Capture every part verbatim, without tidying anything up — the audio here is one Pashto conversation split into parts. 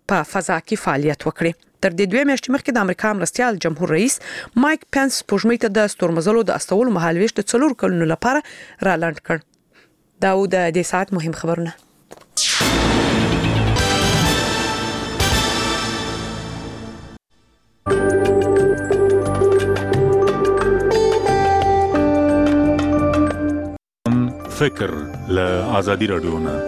په فضا کې فعالیت وکړي. تر دې دوه میاشتې مخکې د امریکا مرستيال جمهور رئیس مایک پنس سپوږمۍ ته د ستورمزلو د استولو مهالويش د څلور کلونو لپاره را لاند کړ. دا و د دې ساعت مهم خبرونه. فکر له آزادي رادیو نه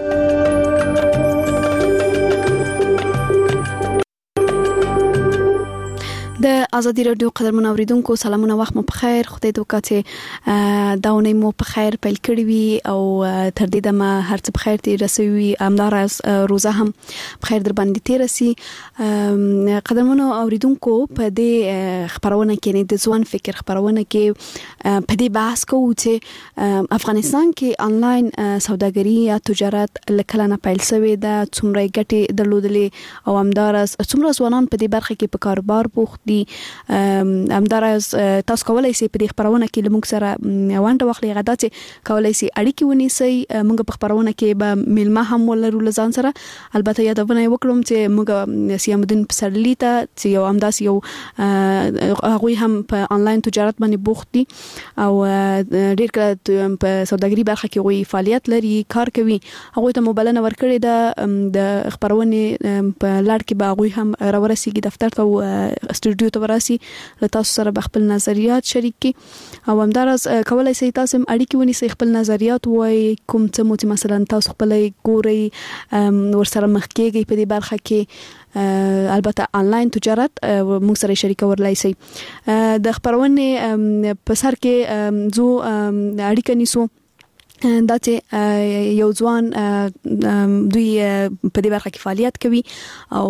د ازادي رادیو قدرمن اوریدونکو سلامونه، وخت مو په خیر. خدای دې وکړي داونه مو په خیر پیل کړی وي او تر دې دمه هر څه په خیر تیر رسوي. امدار از روزه هم په خیر در باندې تیر رسي. قدرمن اوریدونکو په دې خبرونه کې نه د ځوان فکر خبرونه کې په دې بحث کوو چې افغانستان کې انلاین سوداګري یا تجارت لکه نه پیل شوې ده، څومره ګټې درلودلې او امدار از څومره ځوانان په دې برخه کې په کاروبار بوخت دي. امدار از تاسو کولای شئ په دې خبرونه کې لمونږ سره وانټه واخلي، غدا چې کولای شئ اړیکې ونیسئ. موږ په خبرونه کې به میلمه هم ولرو لزان سره. البته یادونه وکړم چې موږ سیام الدین پسرلی ته چې یو امداس یو هغه هم په انلاین تجارت باندې بوخت دي او ډیر کله په سوداګري برخه کې وی فعالیت لري، کار کوي. هغه ته مبلنه ورکړې ده د خبرونه په لړ کې به هغه هم راورسیږي دفتر ته استودیو ته وراسي، له تاسو سره خپل نظریات شریک کی او همدارس کولای شئ تاسو اړیکې ونیسئ، خپل نظریات وای کوم څه مو مثلا تاسو خپل ګوري ورسره مخکېږي په دې برخه کې. البته انلاین تجارت موږ سره شریک ورلای شي. د خبرونه په سر کې زو اړیکه نیسو دا چې یو ځوان دوی په دې برخه کې فعالیت کوي او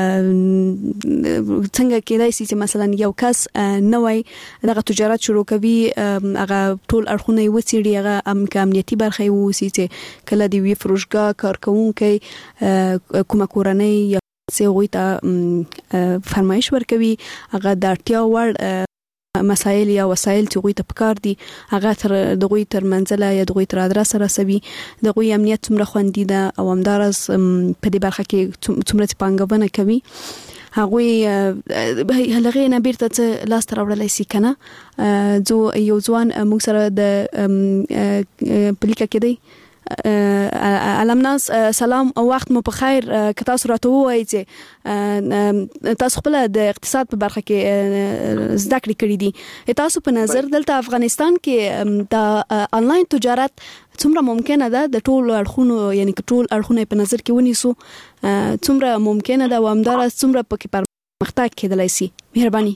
څنګه کېدای شي چې مثلا یو کس نوې دغه تجارت شروع کوي، هغه ټول اړخونه یې وڅېړي، هغه امنیتي برخه یې وسی چې کله دی وی فروشګاه کارکونکي کومه کورنۍ یا څه غوي ته فرمایش ورکوي، هغه د اړتیا وړ مسائل یا وسایل چې غوي ته پکار دي هغه تر دغوی تر منځله یا دغوی تر ادرس رسوي. دغوی امنیت څومره خوندي ده او همدارس په دې برخه کې څومره پانګونه کوي. هغه هلغه نه بیرته لاس تر وړلای شي کنه. جو یو ځوان موږ سره د پلیکا کې دی. علمناس سلام او وخت مو په خیر. که تاسو راته وایئ چې تاسو خپل د اقتصاد په برخه کې زده کړې کړې دي، تاسو په نظر دلته افغانستان کې د انلاین تجارت څومره ممکنه ده د ټول اړخونو، یعنی ټول اړخونه په نظر کې ونیسو، څومره ممکنه ده او همدارس څومره پکې پرمختګ کېدلای شي؟ مهرباني.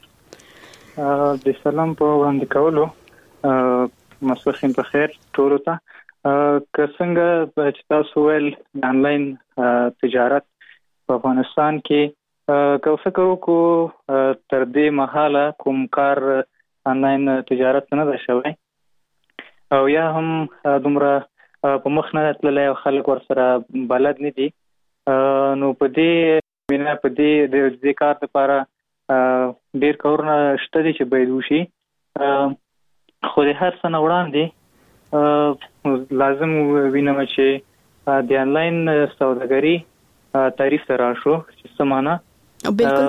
د سلام په وړاندې کولو مسخین په خیر ټول ته. که څنګه چې تاسو ول انلاین تجارت په افغانستان کې کوڅه کوو کو تر دې مهاله کوم کار انلاین تجارت نه ده شوی او یا هم دومره په مخ نه تللی او خلک ورسره بلد نه دي. نو په دې مینا په دې د دې کار لپاره ډیر کارونه شته دي چې باید وشي. خو د هر څه نه وړاندې لازم وینم چې د انلاین سوداګري تعریف سره شو چې سمانه بالکل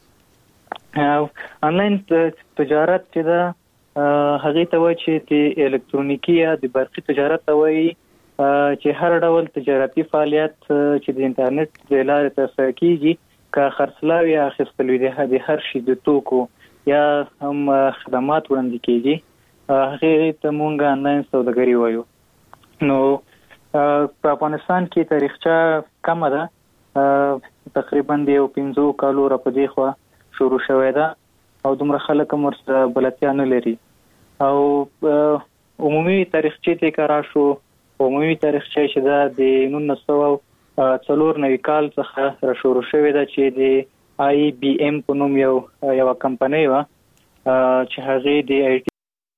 انلاین تجارت چې دا هغه ته وایي چې د الکترونیکی یا د برقي تجارت ته وایي چې هر ډول تجارتي فعالیت چې د انټرنیټ د لارې ترسره کیږي، که خرڅلاو یا اخیستل وي د هر شي د توکو یا هم خدمات وړاندې کیږي، هغه ته مونږ انلاین سوداګري وایو. نو په افغانستان کې تاریخچه کم ده، تقریبا د یو پنځو کالو را پدې خو شروع شوې ده او دومره خلک هم ورسره بلدتیا نه لري. او عمومي تاریخچه ته کار شو، عمومي تاریخچه چې ده د نولس سوه څلور نوي کال څخه را شروع شوې ده چې د آی بی ایم په نوم یو یو کمپنۍ و چې هغه د آی ټي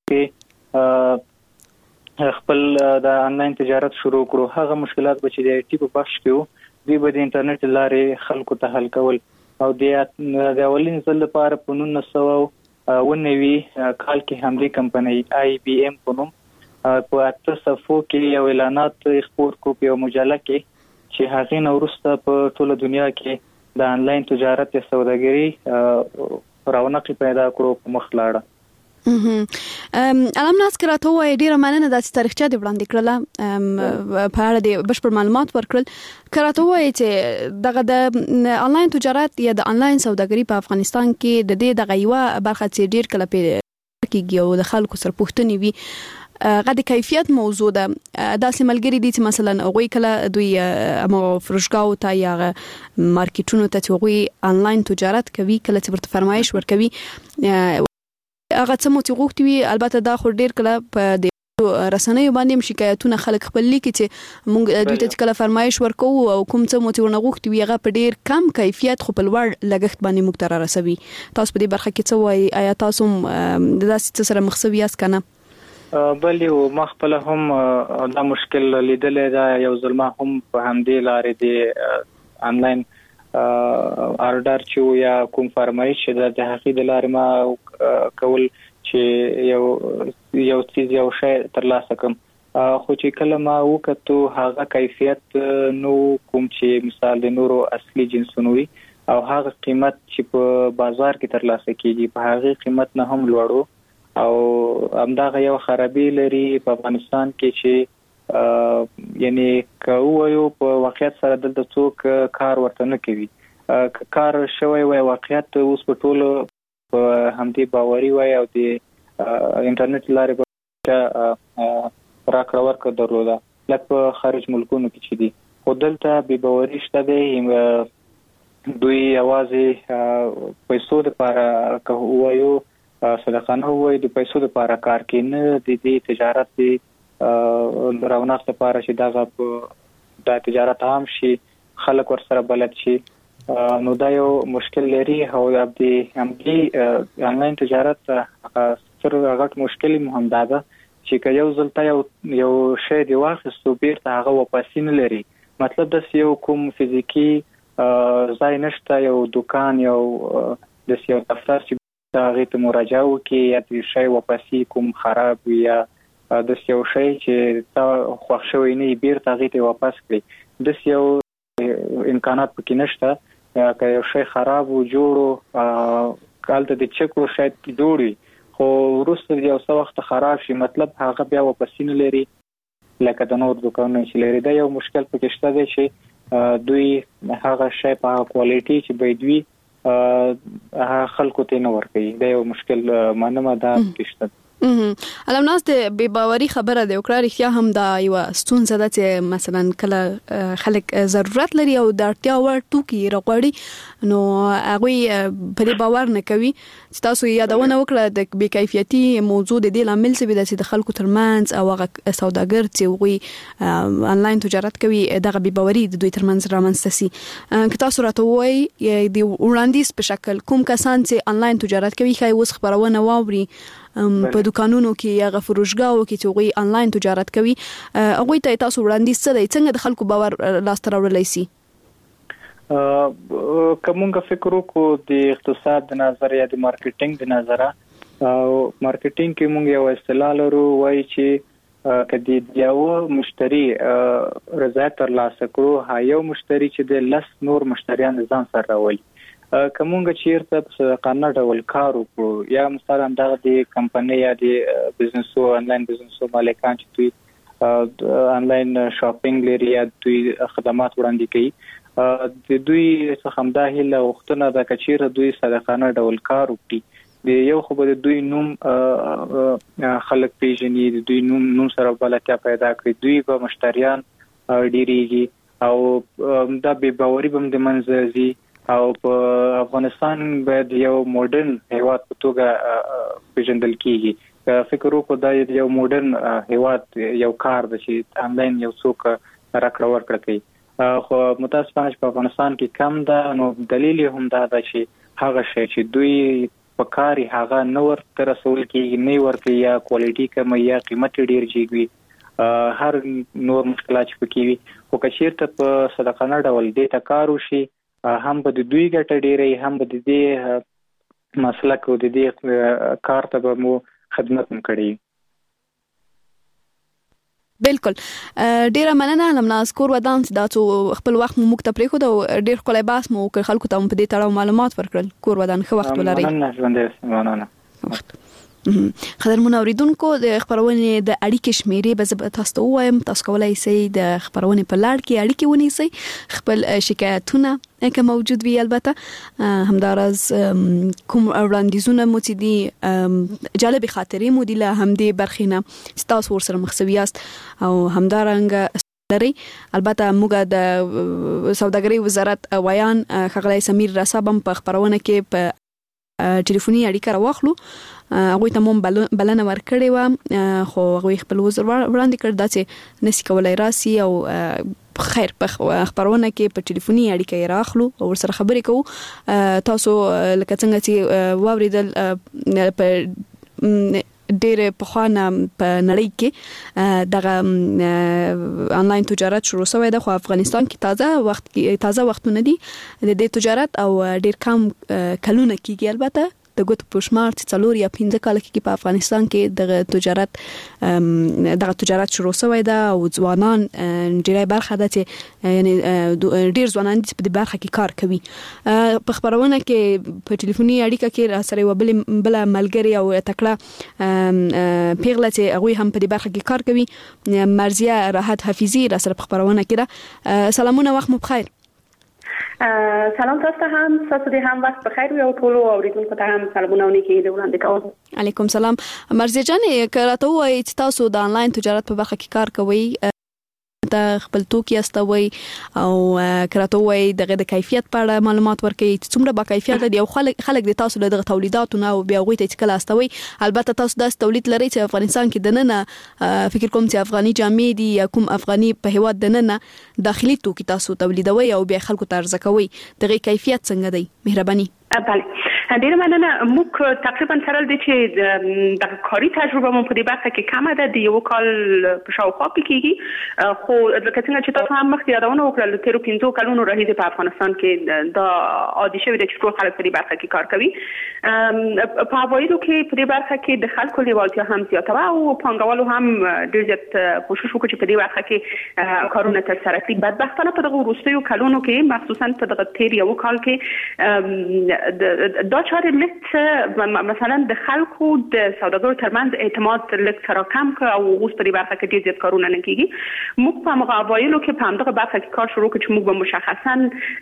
خپل د انلاین تجارت شروع کړو. هغه مشکلات به چې د آی ټي په بخش کې وو دوی به د انټرنیټ لارې خلکو ته حل کول او د اولین ځل لپاره په نولس سوه اوه نوي کال کې همدې کمپنۍ آی بی ایم په نوم په اته صفحو کې یو اعلانات خپور کو په یو مجله کې چې هغه نو وروسته په ټوله دنیا کې د انلاین تجارت یا سوداګري رونق پیدا کړو په مخ لاړه. ام علم ناس کراته وای ډیره مننه د تاریخچه دی وړاندې کړله په اړه د بشپړ معلومات ورکړل. کراته وای چې دغه د انلاین تجارت یا د انلاین سوداګري په افغانستان کې د دې دغه یو برخه چې ډیر کله په کېږي او د خلکو سره پوښتنې وي غو د کیفیت موضوع ده. داسې ملګری دي چې مثلا غوي کله دوی مو فروشګاو ته یا مارکیټونو ته چې غوي انلاین تجارت کوي کله چې ورته فرمایش ورکوي هغه څه مو چې غوښتي وي البته دا خو ډیر کله په د رسنیو باندې شکایتونه خلک خپل لیکي چې موږ دوی ته کله فرمایش ورکو او کوم څه مو چې ورنه غوښتي وي هغه په ډیر کم کیفیت خو په لوړ لګښت باندې موږ ته رسوي. تاسو په دې برخه کې څه وایي؟ آیا تاسو د داسې سره مخ شوي یاست کنه؟ بل یو مخبل هم دا مشکل لیدلې دا یو ظلم هم په همدې لارې دی انلاین آرډر چې یا کوم فرمایش د حقیقت لارې ما کول چې یو یو چیز یو شی ترلاسه کوم خو چې کله ما وکړو هغه کیفیت نو کوم چې مثال د نورو اصلي جنسونو وي او هغه قیمت چې په بازار کې ترلاسه کیږي په هغه قیمت نه هم لوړو او همدغه یو خرابي لري په افغانستان کې چې یعنی کوو په واقعیت سره دلته څوک کار ورته نه کوي. کار شوی وای واقعیت اوس په ټولو په همدې باوري وای او د انټرنیټ لارې په راکړه ورکړه درلوده لکه په خارج ملکونو کې چې دي. خو دلته بې باوري شته دی. دوی یوازې پیسو لپاره کوو صدقانه وای د پیسو لپاره کار کوي نه د دې تجارت دی رونق لپاره چې دا د تجارت عام شي خلک ورسره بلد شي. نو دا یو مشکل لري او د همدې انلاین تجارت سره غټ مشکل مهم ده چې یو ځلته یو یو شی دی واخیستو بیرته هغه واپس نه لري. مطلب د یو کوم فزیکی ځای نشته یو دکان یو د یو دفتر چې هغه ته مراجعه وکړي یا د شی واپسی کوم خراب یا د یو شی چې تا خوښ شوی نه بیرته هغه ته واپس کړي د یو امکانات پکې نشته که یو شی خراب و جوړو کالته د چکو شاید جوړي خو وروسته یو څه وخت خراب شي مطلب هغه بیا واپس نه لري لکه د نور دکانونو چې لري. دا یو مشکل پکې شته دی چې دوی هغه شی په کوالټي چې بيدوي خلکو ته نه ورکوي. دا یو مشکل مانمه ده پښته. علم ناس د بې باوري خبره ده او کړه رښتیا هم دا یو ستونزه ده چې مثلا کله خلک ضرورت لري او د اړتیا وړ توکي راغړي نو هغه په دې باور نه کوي. تاسو یادونه وکړه د بې کیفیتي موضوع د دې لامل څه د خلکو ترمنځ او هغه سوداګر چې وي انلاین تجارت کوي دغه بې باوري د دوی ترمنځ رامنځته سي. که تاسو راته وایي د وړاندیز په شکل کوم کسان چې انلاین تجارت کوي خای اوس خبرونه واوري په دکانونو کې یا غفروشګاو کې چې غوي انلاین تجارت کوي هغه ته تاسو وړاندیز څه دی څنګه د خلکو باور لاس ته راوړلای شي؟ کومه فکر وکړو د اقتصاد د نظر یا د مارکیټینګ د نظر او مارکیټینګ کې موږ یو اصطلاح لرو وایي چې کدی یو مشتری رضایت ترلاسه کړو ها یو مشتری چې د لس نور مشتریان ځان سره راولي کومه چیرته په صدقانه ډول کار وکړو یا مثلا د کمپنۍ یا د بزنسو انلاین بزنسو مالکان چې دوی انلاین شاپینګ لري یا دوی خدمات وړاندې کوي د دوی څخه هم دا هیله وختونه د کچیره دوی صدقانه ډول کار وکړي د یو خو د دوی نوم خلک پیژني د دوی نوم نوم سره بلاتیا پیدا کړي دوی به مشتریان ډیریږي او دا به باوري بم د منځي او په افغانستان باید یو ماډرن هیواد په توګه پیژندل کیږي. فکر وکړو دا یو ماډرن هیواد یو کار د چې انلاین یو څوک راکړه ورکړه کوي خو متاسفانه په افغانستان کې کم ده. نو دلیل هم دا ده چې هغه شی چې دوی په کاری هغه نور تر رسول کېږي نه ورکړي یا کوالټي کم یا قیمت ډیر جیږي هر نور مشکلات پکې وي خو کچیرته په صدقانه ډول دې تکارو شي هم به د دوی ګټه ډیرې هم به د دې مسلک او د دې کار ته به مو خدمت وکړي. بالکل ډیره مننه لمناز کور ودان چې دا څو خپل وخت مو مکتب پرې خو دا ډیر خلای باس مو خلکو ته په دې تړاو معلومات ورکړل کور ودان خو وخت ولري مننه ژوندې مننه وخت خبرونه اوریدونکو د خبرونه د اړیکې شمیرې به زه تاسو ته وایم تاسو کولای شئ د خبرونه په لړ کې اړیکې ونیسئ خپل شکایتونه که موجود وي البته همدارز کوم وړاندیزونه مو چې دي جالب خاطرې مو دي له همدې برخینه تاسو ورسره مخ سویاست او همدارنګ لري البته موږ د سوداګرۍ وزارت وایان خغلای سمیر رسابم په خبرونه کې په ټلیفوني اړیکه راوخلو هغه ته مون بلنه ورکړې و خو هغه خپل وزر وړاندې کړ دا چې نسی کولای راسي او خیر په خبرونه کې په ټلیفوني اړیکه راخلو او سره خبرې کوو تاسو لکه څنګه چې واوریدل په ډېر په خوانه په نړۍ کې دغه انلاین تجارت شروع شوی د خو افغانستان کې تازه وخت تازه وختونه دي د دې تجارت او ډېر کم کلونه کېږي البته د ګوت پښمار چې څلور یا پنځه کال کې په افغانستان کې دغه تجارت دغه تجارت شروع شوی دا او ځوانان ډېر برخه ده چې یعنی ډېر ځوانان چې په دې برخه کې کار کوي په خبرونه کې په ټلیفوني اړیکه کې سره وبل بل ملګری او تکړه پیغله چې هغه هم په دې برخه کې کار کوي مرزیه راحت حفیظی را سره په خبرونه کې ده سلامونه وخت مو بخیر سلام تاسو هم تاسو دې هم وخت بخیر وي او ټول اوریدونکو ته هم سلامونه ونیکي د وړاندې کوم علیکم سلام مرزیه جان کراته وای چې تاسو د انلاین تجارت په برخه کې کار کوئ د خپل توکي استوي او کراته وای دغه د کیفیت په اړه معلومات ورکړي چې څومره با کیفیت دي او خلک خلک د تاسو له تولیداتو او بیا غوي ته کله استوي البته تاسو د تولید لري چې افغانستان کې د نن فکر کوم چې افغاني جامې دي یا کوم افغاني په هواد د نن داخلي توکي تاسو تولیدوي او بیا خلکو ته ارزه کوي دغه کیفیت څنګه دی مهرباني بله ډیر مننه موږ تقریبا سره د چې د کاري تجربه مو په دې برخه کې کم ده د یو کال په شاوخوا کې کېږي خو لکه څنګه چې تاسو هم مخکې یادونه وکړل تیر پنځو کلونو راهیسې په افغانستان کې د عادي شوی د چې ټول خلک په دې برخه کې کار کوي په اوایلو کې په دې برخه کې د خلکو لیوالتیا هم زیاته او پانګوالو هم ډېر زیات کوشش وکړي چې په دې برخه کې کارونه ترسره کړي بدبختانه په دغه وروستیو کلونو کې مخصوصا په دغه تیر یو کال کې دا چاره لږ مثلا د خلکو د سوداګرو ترمنځ اعتماد لږ تراکم کړ او اوس په دې برخه کې ډېر زیات کارونه نه کیږي موږ په مقابلو کې په همدغه برخه کې کار شروع کړ چې موږ به مشخصا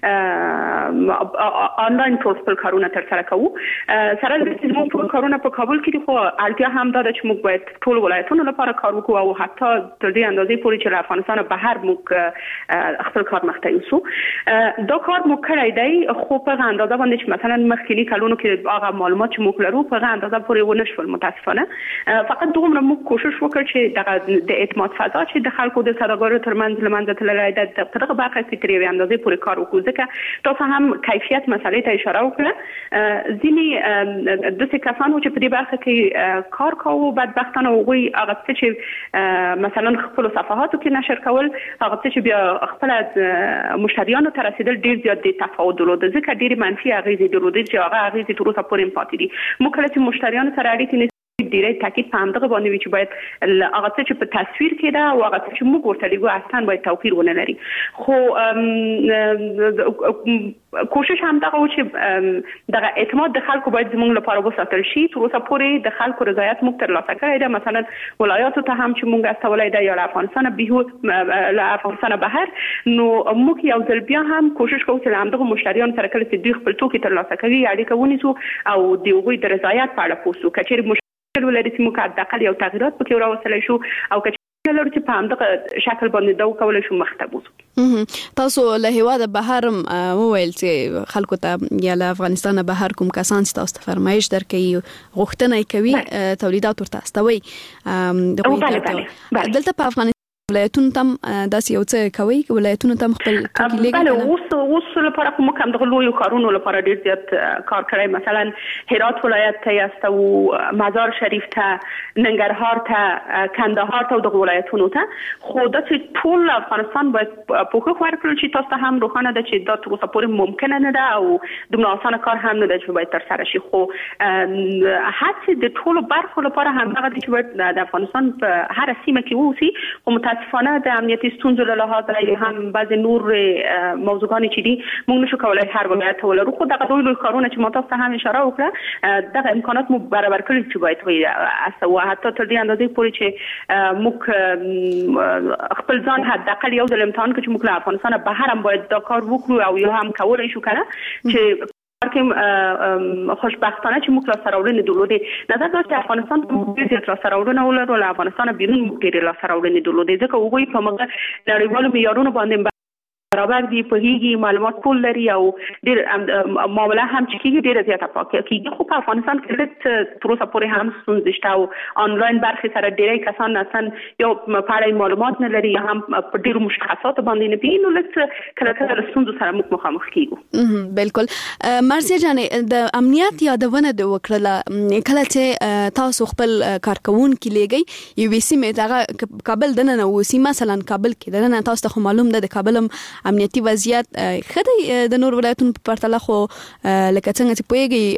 آنلاین پروسپل کارونه ترسره کوو سره د دې موږ ټول کارونه په کابل کې خو اړتیا هم ده چې موږ باید ټول ولایتونو لپاره کار وکړو او حتی تر دې اندازې پورې چې افغانستان بهر موږ خپل کار مخته یوسو دا کار موږ کړی دی خو په اندازه باندې چې مثلا مخکینی کلونو کې هغه معلومات چې موږ لرو په اندازه پورې ونه شول متاسفانه فقط دومره موږ کوشش وکړ چې دغه د اعتماد فضا چې د خلکو د سوداګرو ترمنځ لمنځه تللی ده د دغه برخه کې تر یوې اندازې پورې کار وکړو ځکه تاسو هم کیفیت مسلې ته اشاره وکړه ځینې د څه کسانو چې په دې برخه کې کار کوي بدبختانه هغوی هغه څه چې مثلا خپل صفحاتو کې نشر کول هغه څه چې بیا خپل مشتریانو ته رسیدل ډیر زیات دي تفاوت درلود ځکه ډیر منفي اغیزې درلود چې هغه اغیزې تر اوسه پورې پاتې دي موږ کله چې مشتریانو سره اړیکې ډیره تاکید په همدغه باندې وی چې باید هغه څه چې په تصویر کې ده او هغه څه چې موږ ورته لګو اصلا باید توپیر ونه لري خو کوشش هم دغه و چې دغه اعتماد د خلکو باید زموږ لپاره وساتل شي تر اوسه پورې د خلکو رضایت موږ ترلاسه کړی ده مثلا ولایاتو ته هم چې موږ استولای دی یا افغانستان به له افغانستان بهر نو موږ یو ځل بیا هم کوشش کوو چې همدغه مشتریان سره کله چې دوی خپل توکي ترلاسه کوي اړیکه ونیسو او د هغوی د رضایت په اړه پوښتنه کچېرې ولري چې موږ د اقل یو تغیرات پکې راوستلی شو او کچې لرو چې په همدغه شکل باندې دا وکولی شو مخته بوځو تاسو له هیواده بهر وویل چې خلکو ته یا له افغانستان بهر کوم کسان چې تاسو ته فرمایش درکوي غوښتنه کوي تولیدات ورته استوي دلته په افغانستان ولایتونو تم داسې یو څه کوي ولایتونو تم خپل توکي لګي بله اوس اوس لپاره کوم کم د لوی کارونو لپاره ډیر زیات کار کړی مثلا هرات ولایت ته است او مزار شریف ته ننګرهار ته کندهار ته د ولایتونو ته خو د ټول افغانستان باید پوښښ ورکړي چې تاسو هم روښانه ده چې دا تر اوسه پورې ممکنه نه ده او دومره اسانه کار هم نه ده چې باید تر سره شي خو هڅې د ټولو برخو لپاره هم هغه چې باید د افغانستان په هر سیمه کې اوسي خو متاسفانه د امنیتي ستونزو له لحاظه هم بعض نور موضوعات چې دي موږ نشو کولای هر ولایت ولرو خو دغه ډول کارونه چې ما تاسو ته هم اشاره وکړه دغه امکانات مو برابر کړی چې باید وي او حتی تر دې اندازې پورې چې موږ خپل ځان حداقل یو ځل امتحان کړو چې موږ له افغانستان بهر هم باید دا کار وکړو او یو هم کولای شو کنه چې کوم خوشبختانه چې موږ لا سراوړنې درلودې نظر دا چې افغانستان په ډیر را سراوړنه ولرو له افغانستان بیرون ډیر لا سراوړنې درلودې ځکه هغوی په موږ نړیوالو معیارونو باندې برابر دي په هیګي معلومات ټول لري او ډیر معامله هم چې کیږي ډیر زیاته پاکه کیږي خو په افغانستان کې د تر اوسه پورې هم ستونزې شته او انلاین برخې سره ډیری کسان اصلا یو پاره معلومات نه لري هم په ډیرو مشخصات باندې نه پینو لکه کله کله له ستونزو سره موږ مخامخ کیږو بالکل مرسي جانې د امنیت یادونه د وکړه کله چې تاسو خپل کارکون کې لګي یو سیمه دغه کابل دنه وسی مثلا کابل کې دنه تاسو ته معلوم ده د کابل امنیتي وضعیت خدای د نور ولایتونو په پرتله خو لکه څنګه چې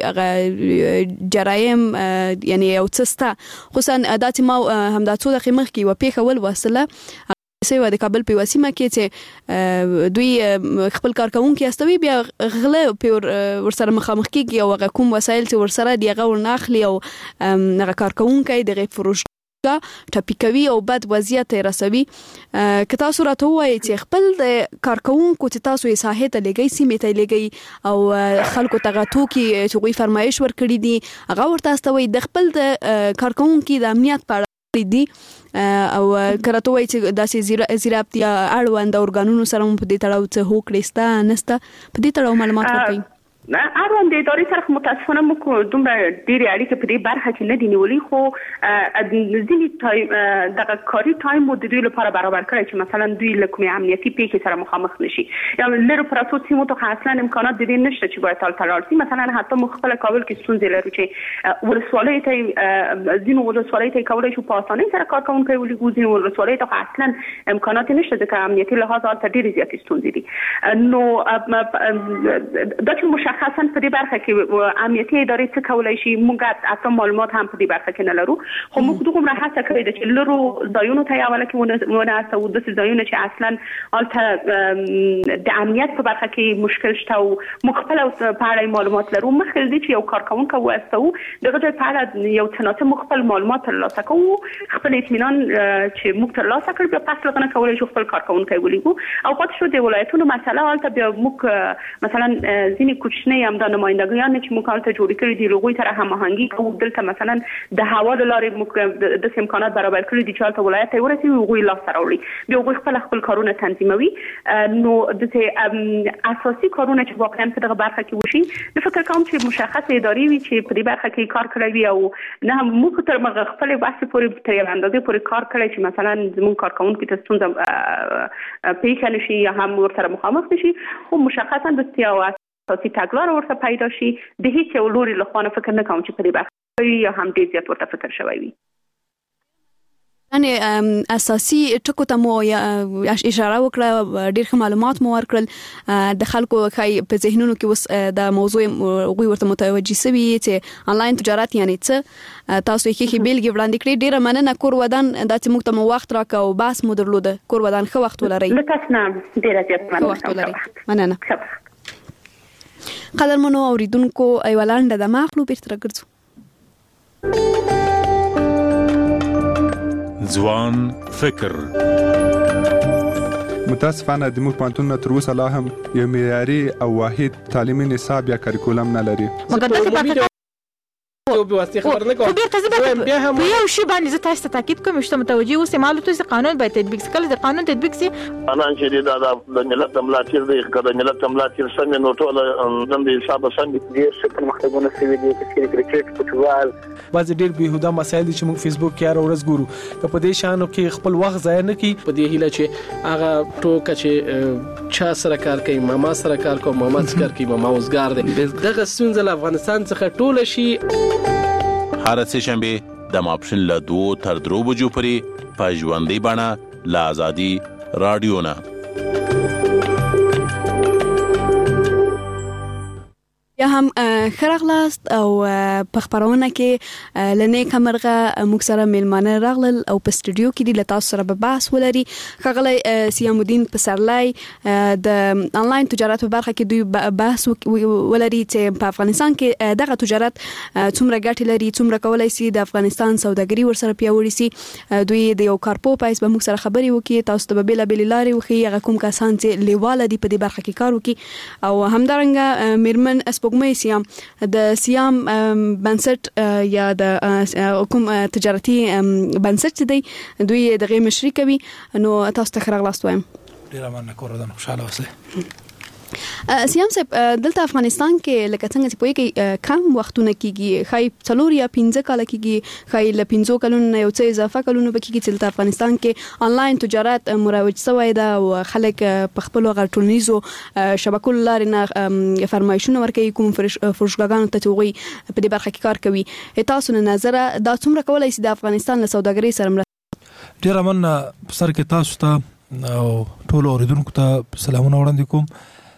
پوهیږي جرایم یعنی یو څه ستا خصوصا دا چې ما همدا څو دقیقې مخکې و پیښه ول وسله سوي د کابل په وسیمه کې چې دوی خپل کارکونکو استوي بیا غله په ورسره مخامخ کیږي او هغه کوم وسایل چې ورسره دی هغه ورناخلي او هغه کارکونکو د فروش ټاپیکوي او بد وضعیت رسوي که تاسو راته وایي چې خپل د کارکونکو چې تاسو یې ساحه ته لګي سیمه ته لګي او خلکو ته غوښتو کې چې غوي فرمایش ورکړي دي هغه ورته استوي د خپل د کارکونکو د امنیت په اړه دي او کرته وایي چې داسې زیرابط یا اړوند اورګانونو سره په دې تړاو څه هوکړې ستا نسته په دې تړاو معلومات ورکړئ اړوند د ادارې سره متاسفانه موږ دومره ډېرې اړیکې په دې برخه کې نه دي نیولې خو ځینې ټایم دغه کاري ټایم مو د دوی لپاره برابر کړی چې مثلا دوی له کومې امنیتي پیښې سره مخامخ نشي یا لرو پراتو سیمو ته اصلا امکانات د دې نشته چې باید هلته لاړ شي مثلا حتی موږ خپله کابل کې ستونزې لرو چې ولسوالۍ ته ځینو ولسوالۍ ته کولی شو په اسانۍ سره کار کوونکی ولیږو ځینو ولسوالۍ ته اصلا امکانات نشته ځکه امنیتي لحاظ هلته ډېرې زیاتې ستونزې دي نو دا چې خاصا په دې برخه کې امنیتي ادارې څه کولای شي موږ اته معلومات هم په دې برخه کې نه لرو خو موږ دغه هڅه کوي چې لرو ځایونو ته یو لکه ونه اسو د ځایونو چې اصلا الته د امنیت په برخه کې مشکل شته او مخبل په اړه معلومات لرو مخکې دي چې یو کارکونکو واسطو دغه په اړه یو تناسب مخبل معلومات ترلاسه کوو خپل اطمینان چې موږ ترلاسه کړو په پس لغنه کولای شو خپل کارکونکو ولیکو او پات شو د ولایتونو مسله الته بیا موږ مثلا ځینې کوچنی هم د نمائندګیان چې موږ الته جوړ کړی دي لغوی سره هماهنګي کوو دلته مثلا د هوا د لارې موږ د امکانات برابر کړی دي چې الته ولایت ته ورسي لغوی لا سره وړي بیا هغوی خپل خپل کارونه تنظیموي نو د اساسي کارونه چې واقعا په دغه برخه کې وشي د فکر کوم چې مشخص اداري وي چې په دې برخه کې کار کړی وي او نه موږ تر مغه خپل بحث پورې تر اندازې پورې کار کړی چې مثلا زموږ کارکونکو ته ستونزه پیښ نشي یا هم ورسره مخامخ نشي خو مشخصا د سیاست اساسي تګلار ورته پیدا شي د هیڅ یو لوري له خوا نه فکر نه کوم چې په دې برخه یا هم ډېر زیات ورته فکر شوی وي یعنی اساسي ټکو ته مو اشاره وکړه ډېر ښه معلومات مو ورکړل د خلکو خای په ذهنونو کې اوس د موضوع غوي ورته متوجي سوي چې انلاین تجارت یعنی څه تاسو یې کې بیلګې وړاندې کړې ډېر مننه کور ودان د چې موږ ته وخت راکاو باس مو درلوده کور ودان ښه وخت ولرئ لکه نه ډېر زیات مننه قدرمنو اوریدونکو ایوالانډه د ماخلو بیرته راګرځو ځوان فکر متاسفانه د موږ پانتون تر اوسه لا هم یو معیاري او واحد تعلیمي نصاب یا کریکولم نه لري یو به واسطه خبر نه کوم خو به قضیه بیا هم یو شی باندې زه تاسو ته تاکید کوم چې متوجي اوسئ معلومات چې قانون باید تطبیق شي کله د قانون تطبیق شي انا چې دا د ملت ملاتیر دی کله ملت ملاتیر څنګه نو ټول د حساب څنګه دي چې مخدمونه سوي دي چې کرکټ فوتبال بعض ډیر بهوده مسایل دي چې موږ فیسبوک کې هر ورځ ګورو که په دې شانو کې خپل وخت ضایع نه کړي په دې هیله چې هغه ټوکه چې چا سره کار کوي ماما سره کار کوي ماما سره کار کوي ماما اوسګار دی دغه ستونزه له افغانستان څخه ټوله شي هر څه شنبه د ماپښین له دوه تر درو بجو پورې په ژوندۍ بڼه له ازادي رادیو نه یا هم خرغلاست او په خبرونه کې لنې کمرغه موږ سره میلمانه راغلل او په سټوډیو کې د تاسو سره به بحث ولري خغلی سیام الدین پسرلی د انلاین تجارت په برخه کې دوی بحث ولري چې په افغانستان کې دغه تجارت څومره ګټه لري څومره کولای شي د افغانستان سوداګري ورسره پیاوړي شي دوی د یو کارپو پایس به موږ سره خبري وکړي تاسو ته به بل لاري وخی هغه کوم کسان چې لیواله دي په دې برخه کې کار وکړي او همدارنګه میرمن سپوږمۍ سیام د سیام بنسټ یا د کوم تجارتي بنسټ دی دوی دغه مشري کوي نو تاسو ته خرغلاست وایم ډیر مننه کوردن خوشاله اوسئ سیام صاحب دلته افغانستان کې لکه څنګه چې پوهیږي کم وختونه کېږي خای څلور یا پنځه کال کېږي خای ل پنځو کلونو یو څه اضافه کلونو به کېږي چې دلته افغانستان کې انلاین تجارت مروج شوی دا او خلک په خپل غټونیزو شبکو لارې نه فرمایشونه ورکوي کوم فروشګاګانو ته توغي په دې برخه کې کار کوي تاسو نه نظر دا څومره کولای شي د افغانستان له سوداګرۍ سره ډیر مننه سر کې تاسو ته او ټول اوریدونکو ته سلامونه وړاندې کوم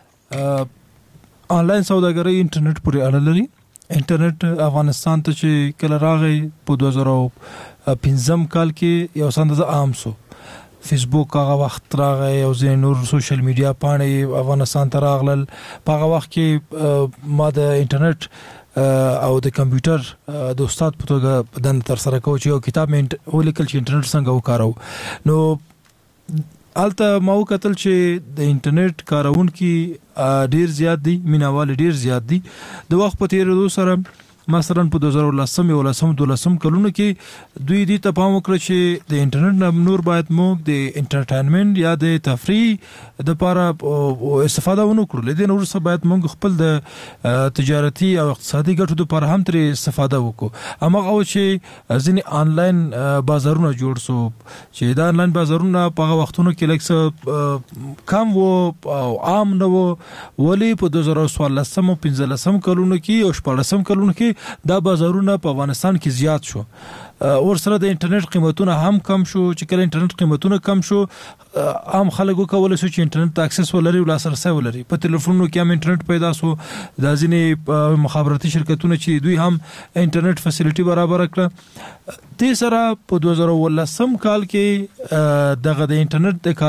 آنلاین سوداګري انټرنیټ پورې اړه لري انټرنیټ افغانستان ته چې کله راغی په دوه زره پنځم کال کې یو څنګه عام شو فیسبوک هغه وخت راغی او ځینې نور سوشل میډیا پاڼې افغانستان ته راغلل په هغه وخت کې ما د انټرنیټ او د کمپیوټر د استاد په توګه د تر سره کوم چې یو کتاب مې ولیکل چې انټرنیټ څنګه وکارو نو الته ما وکتل چې د انټرنیټ کارونکو ډیر زیات دي مینوال ډیر زیات دي د وخت په تیریدو سره مثلا په دوه زره لسم او لسم دولسم کلونو کې دوی دې ته پام وکړ چې د انټرنیټ نور باید موږ د انټرټینمنت یا د تفریح د لپاره استفاده ونکړو لدې نور څه باید موږ خپل د تجارتي او اقتصادي ګټو لپاره هم تر استفاده وکړو امغه او چې ځینې انلاین بازارونه جوړ سو چې دا انلاین بازارونه په هغه وختونو کې لکه کم وو او عام نه وو ولی په دوه زره لسم او پنځه لسم کلونو کې او شپږ کلونو کې دا بازارونه په افغانستان کې زیات شو ور سره د انټرنیټ قیمتونه هم کم شو چې کله انټرنیټ قیمتونه کم شو عام خلکو کولای شو چې انټرنیټ ته اکسس ولري او لاسرسي ولري په ټلیفونونو کې هم انټرنیټ پیدا شو د ځینې مخابراتي شرکتونو چې دوی هم انټرنیټ فیسیلیټي برابر کړه د سره په دوه زره لسم کال کې دغه د انټرنیټ د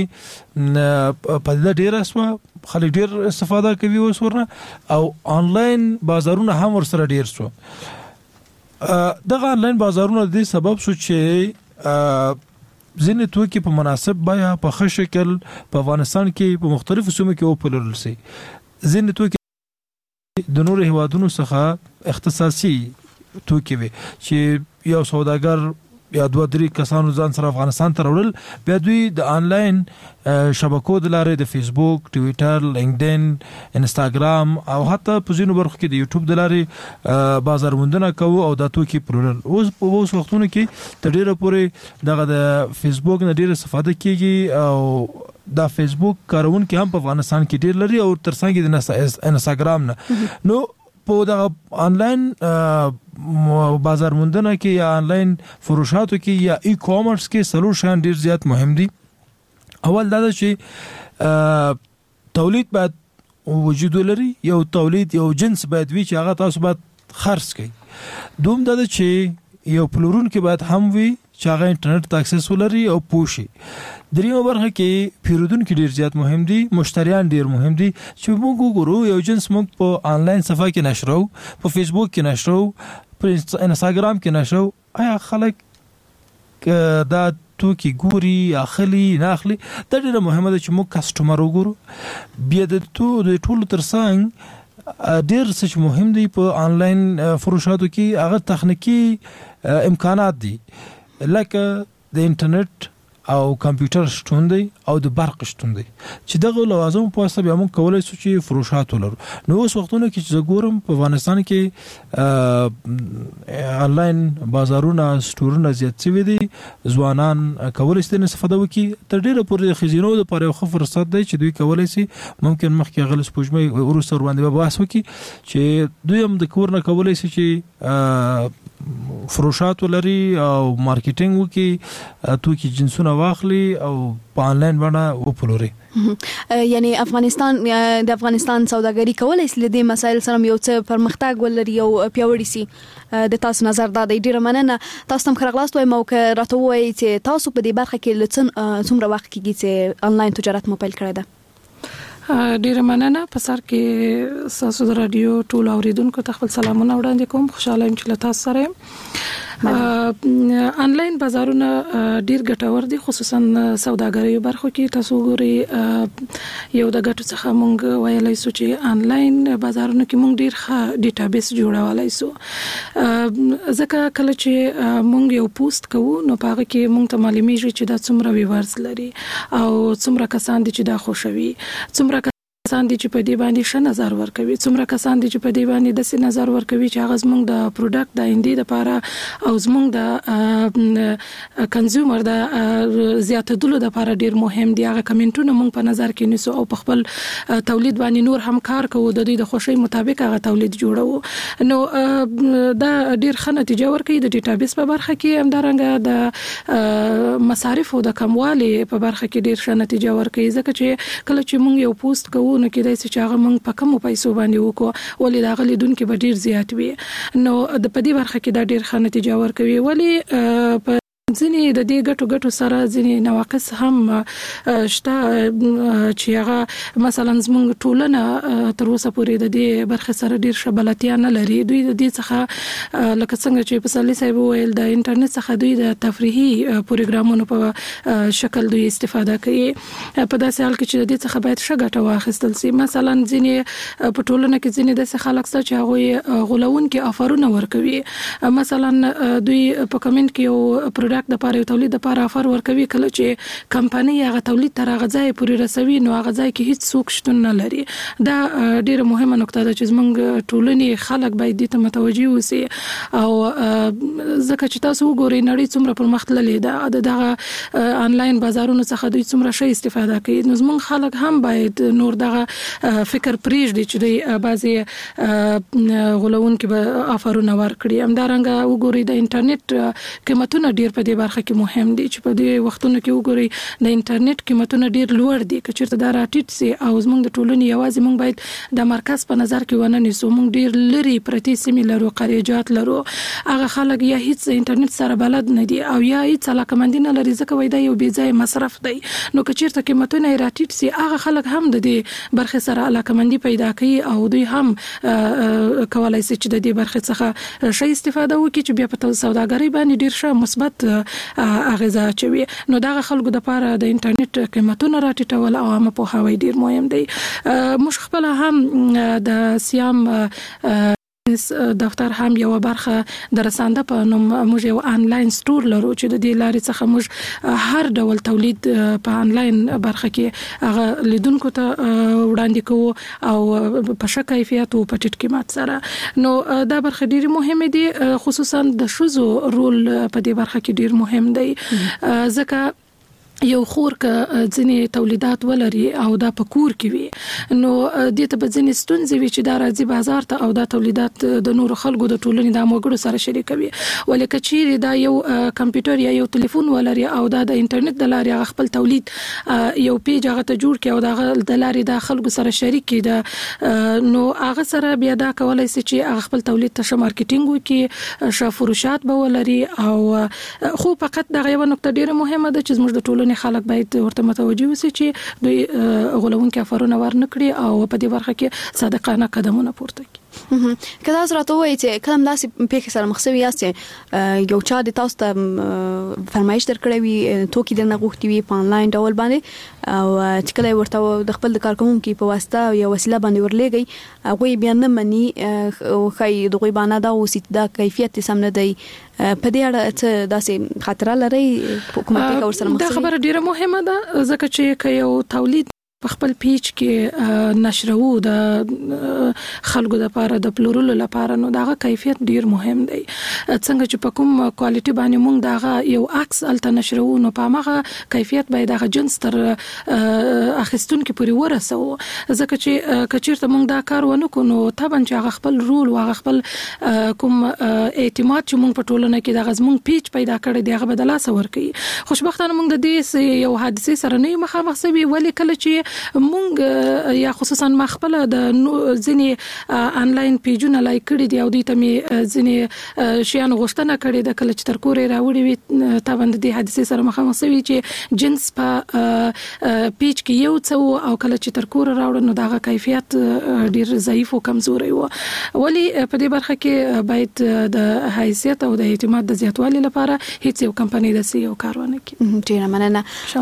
کارونې په دې ډیره سو خلک ډیر استفاده کوي اوس ورنه او انلاین بازارونه هم ور سره ډیر شو دغه انلاین بازارونه د سبب شو چې ځینې توکي په مناسب بیه په ښه شکل په افغانستان کې په مختلفو سیمو کې وپلورل شي ځینې توکي د نورو هیوادونو څخه اختصاصي توکي وي چې یو سوداګر یا دوه درې کسانو ځان سره افغانستان ته راوړل بیا دوی د انلاین شبکو د لارې د فیسبوک ټویټر لینکډین انستاګرام او حتی په ځینو برخو کې د یوټیوب د لارې بازار موندنه کوي او د توکي پلورل اوس په اوس وختونو کې تر ډیره پورې دغه د فیسبوک نه ډیره استفاده کیږي او دا فیسبوک کارونکو هم په افغانستان کې ډیر لري او ترڅنګ د انستاګرام نه نو په دغه انلاین بازار موندنه کې یا انلاین فروشاتو کې یا ای کامرس کې څلور شان ډیر زیات مهم دي اول دا چې تولید باید وجود لري یو تولید یو جنس باید وي چې هغه تاسو باید خرڅ کړئ دوم دا چې یو پلورونکو باید هم وي چې هغه انټرنیټ ته اکسس ولري او پوښي دریمه برخه کې پیرودونکو ډیر زیات مهم دي مشتریان ډیر مهم دي چې موږ وګورو یو جنس موږ په انلاین صفحه کې نشرو په فیسبوک کې نشرو په انستاګرام کې نشرو آیا خلک دا توکي ګوري اخلي نه اخلي دا ډیره مهمه ده چې موږ کسٹمر وګورو بیا د تو د ټولو ترڅنګ ډیر څه مهم دی په انلاین فروشاتو کې هغه تخنیکی امکانات دي لکه د انټرنیټ او کمپیوټر شتون دی او د برق شتون دی چې دغه لوازم په واسطه بیا موږ کولای شو چې فروشات ولرو. نو اوس وختونه کې چې ګورم په افغانستان کې انلاین بازارونه سټورونه زیات شوي دي، ځوانان کولای شي نه استفاده وکړي. تر ډیره پورې خزینو د لپاره یو ښه فرصت دی چې دوی کولای شي ممکن مخکې غل سپوږمۍ ورسره باندې بحث وکړي چې دوی هم د کور نه کولای شي چې فروشات ولري او مارکیټینګ وکړي، توکي جنسونه واخلي او په انلاین باندې وپلوري. یعنی افغانستان د افغانستان سوداګري کولای شي د مسایل سره یو څه پرمختګ ولري او پیاوړی شي. د تاسو نظر دا دی. ډیره مننه. تاسو هم خرغلاست وای موقع راته وای چې تاسو په دې برخه کې لڅن څومره وخت کېږي چې انلاین تجارت مو پیل کړی ده؟ ډیره مننه. په سر کې تاسو د رادیو ټول اوریدونکو ته خپل سلامونه وړاندې کوم. خوشاله یم چې له تاسو سره یم. انلاین بازارونه ډیر ګټور دي، خصوصا سوداګرۍ برخو کې. تاسو ګوري یو د ګټو څخه مونږ ویلای شو چې انلاین بازارونه کې مونږ ډیر ښه ډیټابیس جوړولای شو. ځکه کله چې مونږ یو پوسټ کوو نو په هغه کې مونږ ته معلومیږي چې دا څومره ویورز لري او څومره کسان دي چې دا خوښوي، څومره کسان دي چې په دې باندې ښه نظر ورکوي، څومره کسان دي چې په دې باندې داسې نظر ورکوي چې هغه زموږ د پروډکټ د آینده لپاره او زموږ د کنزیومر د زیاتېدلو لپاره ډیر مهم دي. هغه کمنټونه موږ په نظر کې نیسو او په خپل تولید باندې نور هم کار کوو، د دوی د خوښۍ مطابق هغه تولید جوړو. نو دا ډیر ښه نتیجه ورکوي. د ډیټابیس په برخه کې همدارنګه د مصارفو د کموالي په برخه کې ډیر ښه نتیجه ورکوي، ځکه چې کله چې موږ یو پوسټ کوو نو کېدای شي چې هغه موږ په کمو پیسو باندې وکړو، ولې دا غلي دونکو به ډیر زیات وي. نو د په دې برخه کې دا ډیر ښه نتیجه ورکوي. ولې په ځینې د دې ګټو ګټو سره ځینې نواقص هم شته چې هغه مثلا زموږ ټولنه تر اوسه پورې د دې برخه سره ډیر ښه بلدتیا نه لري. دوی د دې څخه لکه څنګه چې په سالي صاحب ویل د انټرنیټ څخه دوی د تفریحي پروګرامونو په شکل دوی استفاده کوي. په داسې حال کې چې د دې څخه باید ښه ګټه واخیستل شي. مثلا ځینې په ټولنه کې ځینې داسې خلک شته چې هغه غولونکي افرونه ورکوي. مثلا دوی په کمنټ کې یو پروډکټ د لپاره تولید لپاره افر ورکوي، کله چې کمپنی هغه تولید تر هغه ځای پورې رسوي نو هغه ځای کې هیڅ څوک شتون نه لري. دا ډیره مهمه نقطه ده چې زموږ ټولنې خلک باید دې ته متوجي وي او ځکه چې تاسو وګورئ نړۍ څومره پرمختللې ده، دغه انلاین بازارونو څخه دوی څومره ښه استفاده کوي. نو زموږ خلک هم باید نور دغه فکر پریږدي چې دوی بعضي غولونکي به افرونه ورکړي. همدارنګه وګورئ د انټرنیټ قیمتونه ډیر په دې برخه کې مهم دي چې په دې وختونو کې وګورئ د انټرنیټ قیمتونه ډیر لوړ دي. که چیرته دا راټیټ سي او زموږ د ټولنې یوازې موږ باید د مرکز په نظر کې ونه نیسو، موږ ډیر لري پرتی سیمې لرو، قریجات لرو، هغه خلک یا هیڅ انټرنیټ سره بلد نه دي او یا هیڅ علاقمندي نه لري، ځکه وای دا یو بې ځای مصرف دی. نو که چیرته قیمتونه راټیټ سي هغه خلک هم د دې برخه سره علاقمندي پیدا کوي او دوی هم کولای شي چې د دې برخه څخه شي استفاده وکړي چې بیا په سوداګرۍ باندې ډیر ښه مثبت اغیزه چوي. نو دا خلکو د لپاره د انټرنیټ قیمتونه راټیټول او عامه پوهاوی ډیر مهم دی. موږ خپل هم د سیام دفتر هم یو برخه د رسانده په نوم موږ یو انلاین سٹور لرو چې د دې لارې څخه موږ هر ډول تولید په انلاین برخه کې هغه لیدونکو ته وړاندې کوو او په ښه کیفیت او په ټیټ قیمت سره. نو دا برخه ډیره مهمه دي، خصوصا د ښځو رول په دې برخه کې ډیر مهم دی، ځکه یو خور ک ځینې تولیدات ولري او دا په کور کې وي نو دې ته به ځینې ستونزې وي چې دا راځي بازار ته او دا تولیدات د نورو خلکو د ټولنې د موګړو سره شریکوي. ولې کچېری دا یو کمپیوټر یا یو ټلیفون ولري او دا د انټرنیټ د لارې خپل تولید یو پیج هغه ته جوړ کړي او دا د لارې د خلکو سره شریک کړي، نو هغه سره بیا دا کولای شي چې هغه خپل تولید ته ښه مارکیټینګ وکړي، ښه فروشات به ولري. او خو فقط دا یو نقطه ډیره مهمه ده چې زموږ د ټولنې خلک باید ورته متوجي وي چې دوی غولونکي افرونه ورنکړي او په دې برخه کې صادقانه قدمونه پورته کړي. کله تاسو راته وایي چې کله داسې پیښه سره مخ شوی یاست چې یو چا د تاسو ته فرمایش درکړی وي توکي درنه غوښتي وي په انلاین ډول باندې او چې کله ورته د خپل کارکوونکو په واسطه یا وسیله باندې ورلېږي هغه بیا نه مني او خای دغه باندې دا اوسې دا کیفیت سم نه دی په دې اړه څه داسې خطر لري کومه پیښه ورسره مخ دا خبره ډیره مهمه ده ځکه چې یو تولید په خپل پیج کې نشرو د خلکو د لپاره د پلورلو لپاره نو داغه کیفیت ډیر مهم دی څنګه چې په کوم کوالټي باندې مونږ داغه یو عکس الته نشرو نو په هغه کیفیت باید داغه جنس تر اخستون کې پوري ورسو ځکه چې کچیرته مونږ دا کار ونه کو نو طبعا چې هغه خپل رول او هغه خپل کوم اعتماد چې مونږ په ټولنه کې داغه مونږ پیج پیدا کړی دی هغه بدلا سور کوي خوشبختانه مونږ د دې یو حادثه سره نه مخامخ شوي ولې کله چې مونږ یا خصوصا مخبل د ځینې انلاین پیجونه لایک کړي دي او دوی ته می ځینې شیان غوښتنه کړي د کله چې تر کورې راوړي وي طبعا د دې حادثه سره مخامخ شوي چې جنس په پیج کې یو څو او کله چې تر کور راوړل نو دغه کیفیت ډیر ضعیف او کمزوري و ولی په دې برخه کې باید د حیثیت او د اعتماد د زیاتوالي لپاره هیڅ یو کمپنی د سی او کارونه کوي ډیر مننه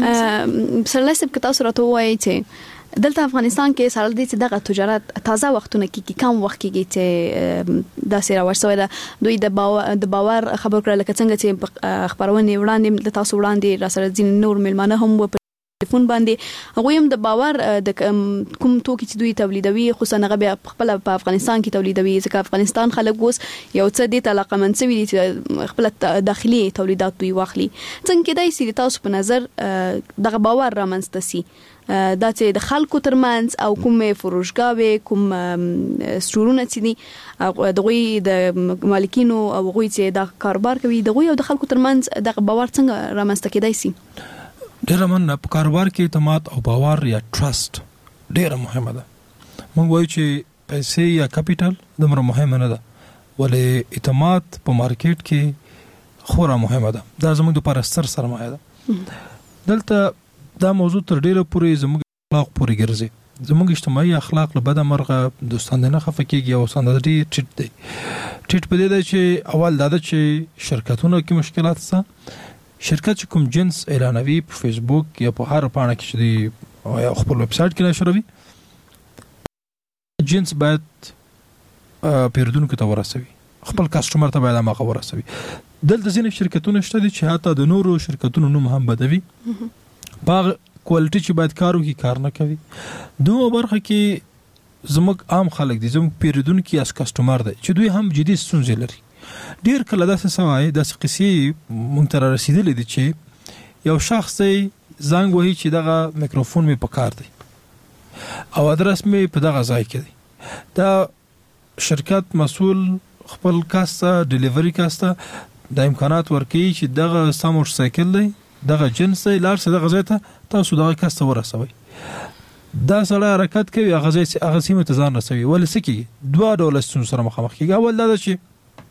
سره لسب که تاسو راته وایي چې دلته افغانستان کې سره د دې دغه تجارت تازه وختونه کې کم وخت کې چې دا سره ورسوي دا دوی د باور د باور خبر کړل لکه څنګه چې خبرونه وړاندې د تاسو وړاندې را سره ځین نور ملمانه هم په ټلیفون باندې هغه هم د باور د کوم توکي چې دوی تولیدوي خصوصا هغه بیا خپل په افغانستان کې تولیدوي ځکه افغانستان خلک اوس یو څه د علاقه منسوي دي چې خپل داخلي تولیدات دوی واخلي څنګه دای سي تاسو په نظر دغه باور رامنځته سي دا چې د خلکو ترمنځ او کومه فروشګاوي کوم سټورونه چې دي دغه د مالکینو او غوي چې د کاروبار کوي دغه او د خلکو ترمنځ د باور څنګه رامنځته کېدای سي ډېر من په کاروبار کې اعتماد او باور یا ټرست ډېر مهمه ده موږ وایو چې پیسې یا کیپټل دومره مهمه نه ده ولې اعتماد په مارکیټ کې خورا مهمه ده دا زموږ د لپاره ستر سرمایه ده دلته دا موضوع تر ډیره پورې زموږ اخلاق پورې ګرځي زموږ اجتماعي اخلاق له بده مرغه دوستانه نه خفقېږي او سندري ټیټ دی ټیټ په دې ده چې اول دا چې شرکتونو کې مشکلات سره شرکت کوم جنس اعلانوي په فیسبوک یا په هر پاڼه کې چې دی خپل ویب سټ کې نشروي جنس باید پیرودونکو ته ورسوي خپل کسٹمر ته باید هغه ورسوي دلته ځینې شرکتونه شته دي چې حتی د نورو شرکتونو نوم هم بدوي باغ کوالټي چې باید کارو کې کار نه کوي دوه برخه کې زموږ عام خلک دي زموږ پیرودونکو اس کسٹمر دي چې دوی هم جدي ستونزې لري ډیر کله داسې سوای داسې قصې مونږ ته رسیدلې دي چې یو شخص زنګ وهي چې دغه میکروفون می پکار دی او ادرس می په دغه ځای کې دی دا شرکت مسؤل خپل کاسته ډیلیوري کاسته د امکانات ورکړي چې دغه سامور سایکل دی دغه جنس لار څه دغه ځای ته تاسو دغه کاسته ورسوي دا سره حرکت کوي هغه ځای هغه سیمه ته ځان رسوي ولې سکی دوه ډول ستون سره مخامخ کیږي اول دا چې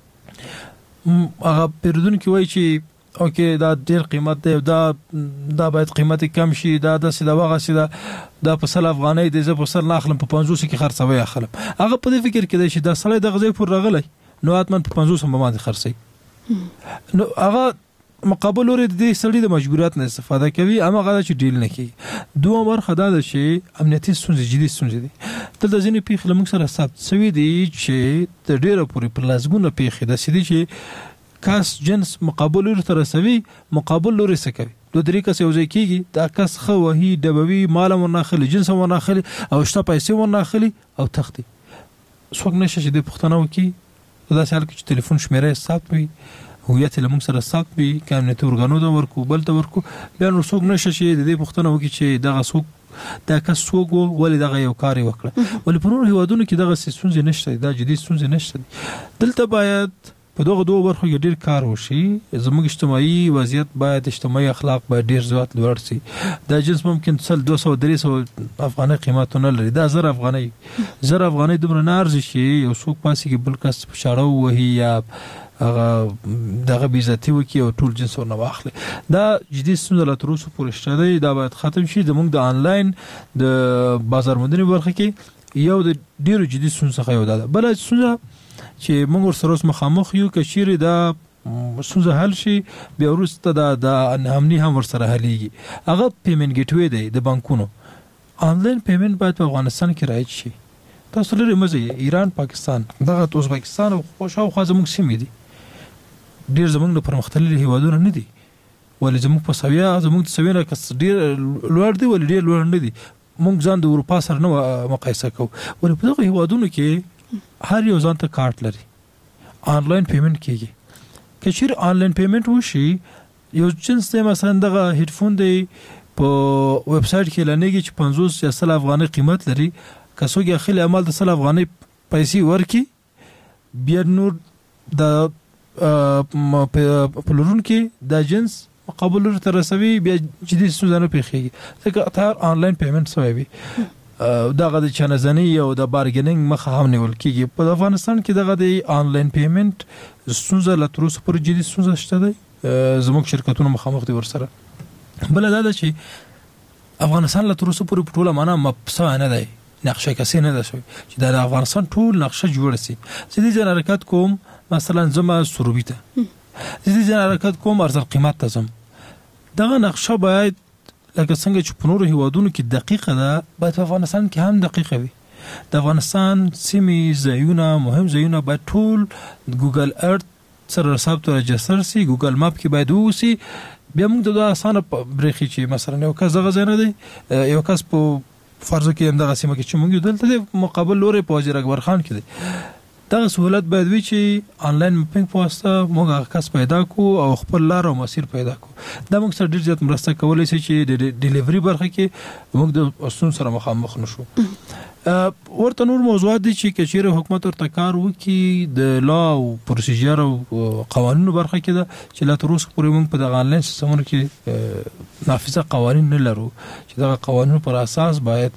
هغه پیرودونکو وایي چې اوکې دا ډیر قیمت دی دا دا باید قیمت کم شي دا د سلا وغه سلا دا په سل افغانۍ دی زه په سل ناخلم په پنځوس کې خرڅوي اخلم هغه په دې فکر کې دی چې دا سړی دغه ځای پر راغلی نو اتمن په پنځوس هم باندې خرڅي نو هغه مقابل لري د دې سړي د مجبوریت نه استفاده کوي اما هغه چې ډیل نه کوي دوه برخه دا ده چې امنیتي ستونزې جدي ستونزې دي دلته ځینې پیښې موږ سره ثبت شوي دي چې د ډیره پورې پر لازمونه پیښې د سړي چې کاس جنس مقابل لري تر رسوي مقابل لري سکوي دوه درې کس یو ځای کیږي دا کس خو وهي دبوي مال ورناخلي جنس ورناخلي او شته پیسې ورناخلي او تختی څوک نشه چې د پښتنو کې دا سال کې ټلیفون شمیره ثبت وي هویت له موږ سره ثبت وي کامنټ ورغانو دا ورکو بل ته ورکو بیا نو څوک نشه چې د دې پښتنو کې چې دغه څوک دا کس څوک ولې دغه یو کار وکړه ولې په نور هیوادونو کې دغه ستونزې نشته دا جدي ستونزې نشته دلته باید په دغه دوه برخو کې ډیر کار وشي زموږ اجتماعي وضعیت باید اجتماعي اخلاق باید ډیر زیات لوړ شي دا جنس ممکن څل دوه سوه درې سوه افغانۍ قیمت نه لري دا زر افغانۍ زر افغانۍ دومره نه ارزي چې یو څوک پاسي کې بل کس په شاړه وهي یا هغه دغه بیزتی وکي او ټول جنس ورنه واخلي دا جدي ستونزه لا تر اوسه پورې شته دی دا باید ختم شي زموږ د انلاین د بازار موندنې برخه کې یو د ډیرو جدي ستونزې څخه یو ده. بل ستونزه چې موږ ورسره اوس مخامخ یو که چیرې دا ستونزه حل شي بیا وروسته د د امني هم ورسره حلېږي. هغه پیمنټ ګیټ وی دی د بانکونو. آنلاین پیمنټ باید په افغانستان کې رایج شي. تاسو لري مزه ایران پاکستان دغه ازبکستان او خوشاو زموږ سیمې دي ډیر زموږ د پرمختللي هیوادونو نه دي ولې زموږ په سویا زموږ د سویا کس ډیر لوړ دي ولې ډیر لوړ نه دي. موږ ځان د اروپا سره نه مقایسه کوو ولې په دغه هیوادونو کې هر یو ځان ته کارت لري آنلاین پیمنټ کیږي. که چیرې آنلاین پیمنټ وشي یو جنس دی مثلا دغه هډفون دی په ویب سټ کې لنیږي چې پنځوس یا سل افغانۍ قیمت لري. کڅوګي اخلي عمل د سل افغانۍ پیسې ورکي بیا نور د پلورون کې د جنس مقابل تر رسوي بیا جدي ستونزه پیښیږي ځکه تر آنلاین پیمنټ سوی وي. دغه د چانهزنی او د بارګیننګ مخه هم نیول کیږي. په افغانستان کې دغه د آنلاین پیمنټ ستونزه لا تر اوسه پورې جدي ستونزه شته دی. زموږ شرکتونه مخامخ دي ورسره. بل دا چې افغانستان له تر اوسه پورې په ټوله معنا مپسا نه دی نقشه کسي نه ده شوی چې د افغانستان ټول نقشه جوړ شي. زه دې ځان حرکت کوم مثلا زما سروبي ته زه دې ځان حرکت کوم ارزل قیمت ته زم دغه نقشه باید لکه څنګه چې په نورو هیوادونو کې دقیقه ده باید په افغانستان کې هم دقیقه وي. د افغانستان سیمې ځایونه مهم ځایونه باید ټول ګوګل ارت سره ثبت او رجستر سي. ګوګل ماپ کې باید ووسی بیا موږ د اسانه بریخي چې مثلا یو کس دغه ځای نه دی یو کس په فرض کې هم دغه سیمه کې چې موږ دلته مقابل لوري په وزیر اکبر خان کې دی دغه سہولت باید وي چې آنلاین میپینګ په واسطه موږ هغه کس پیدا کو او خپل لار او مسیر پیدا کو. دا موږ سره ډیر زیات مرسته کولای شي چې د ډیلیوري برخه کې موږ د اسون سره مخامخ نشو. ورته نور موضوعات دي چې کچېره حکومت ورته کار وکړي د لا او پروسیجر او قوانینو برخه کې ده چې لا تر اوسه پورې موږ په دغه آنلاین سیستمونو کې نافذه قوانین نه لرو چې دغه قوانینو پر اساس باید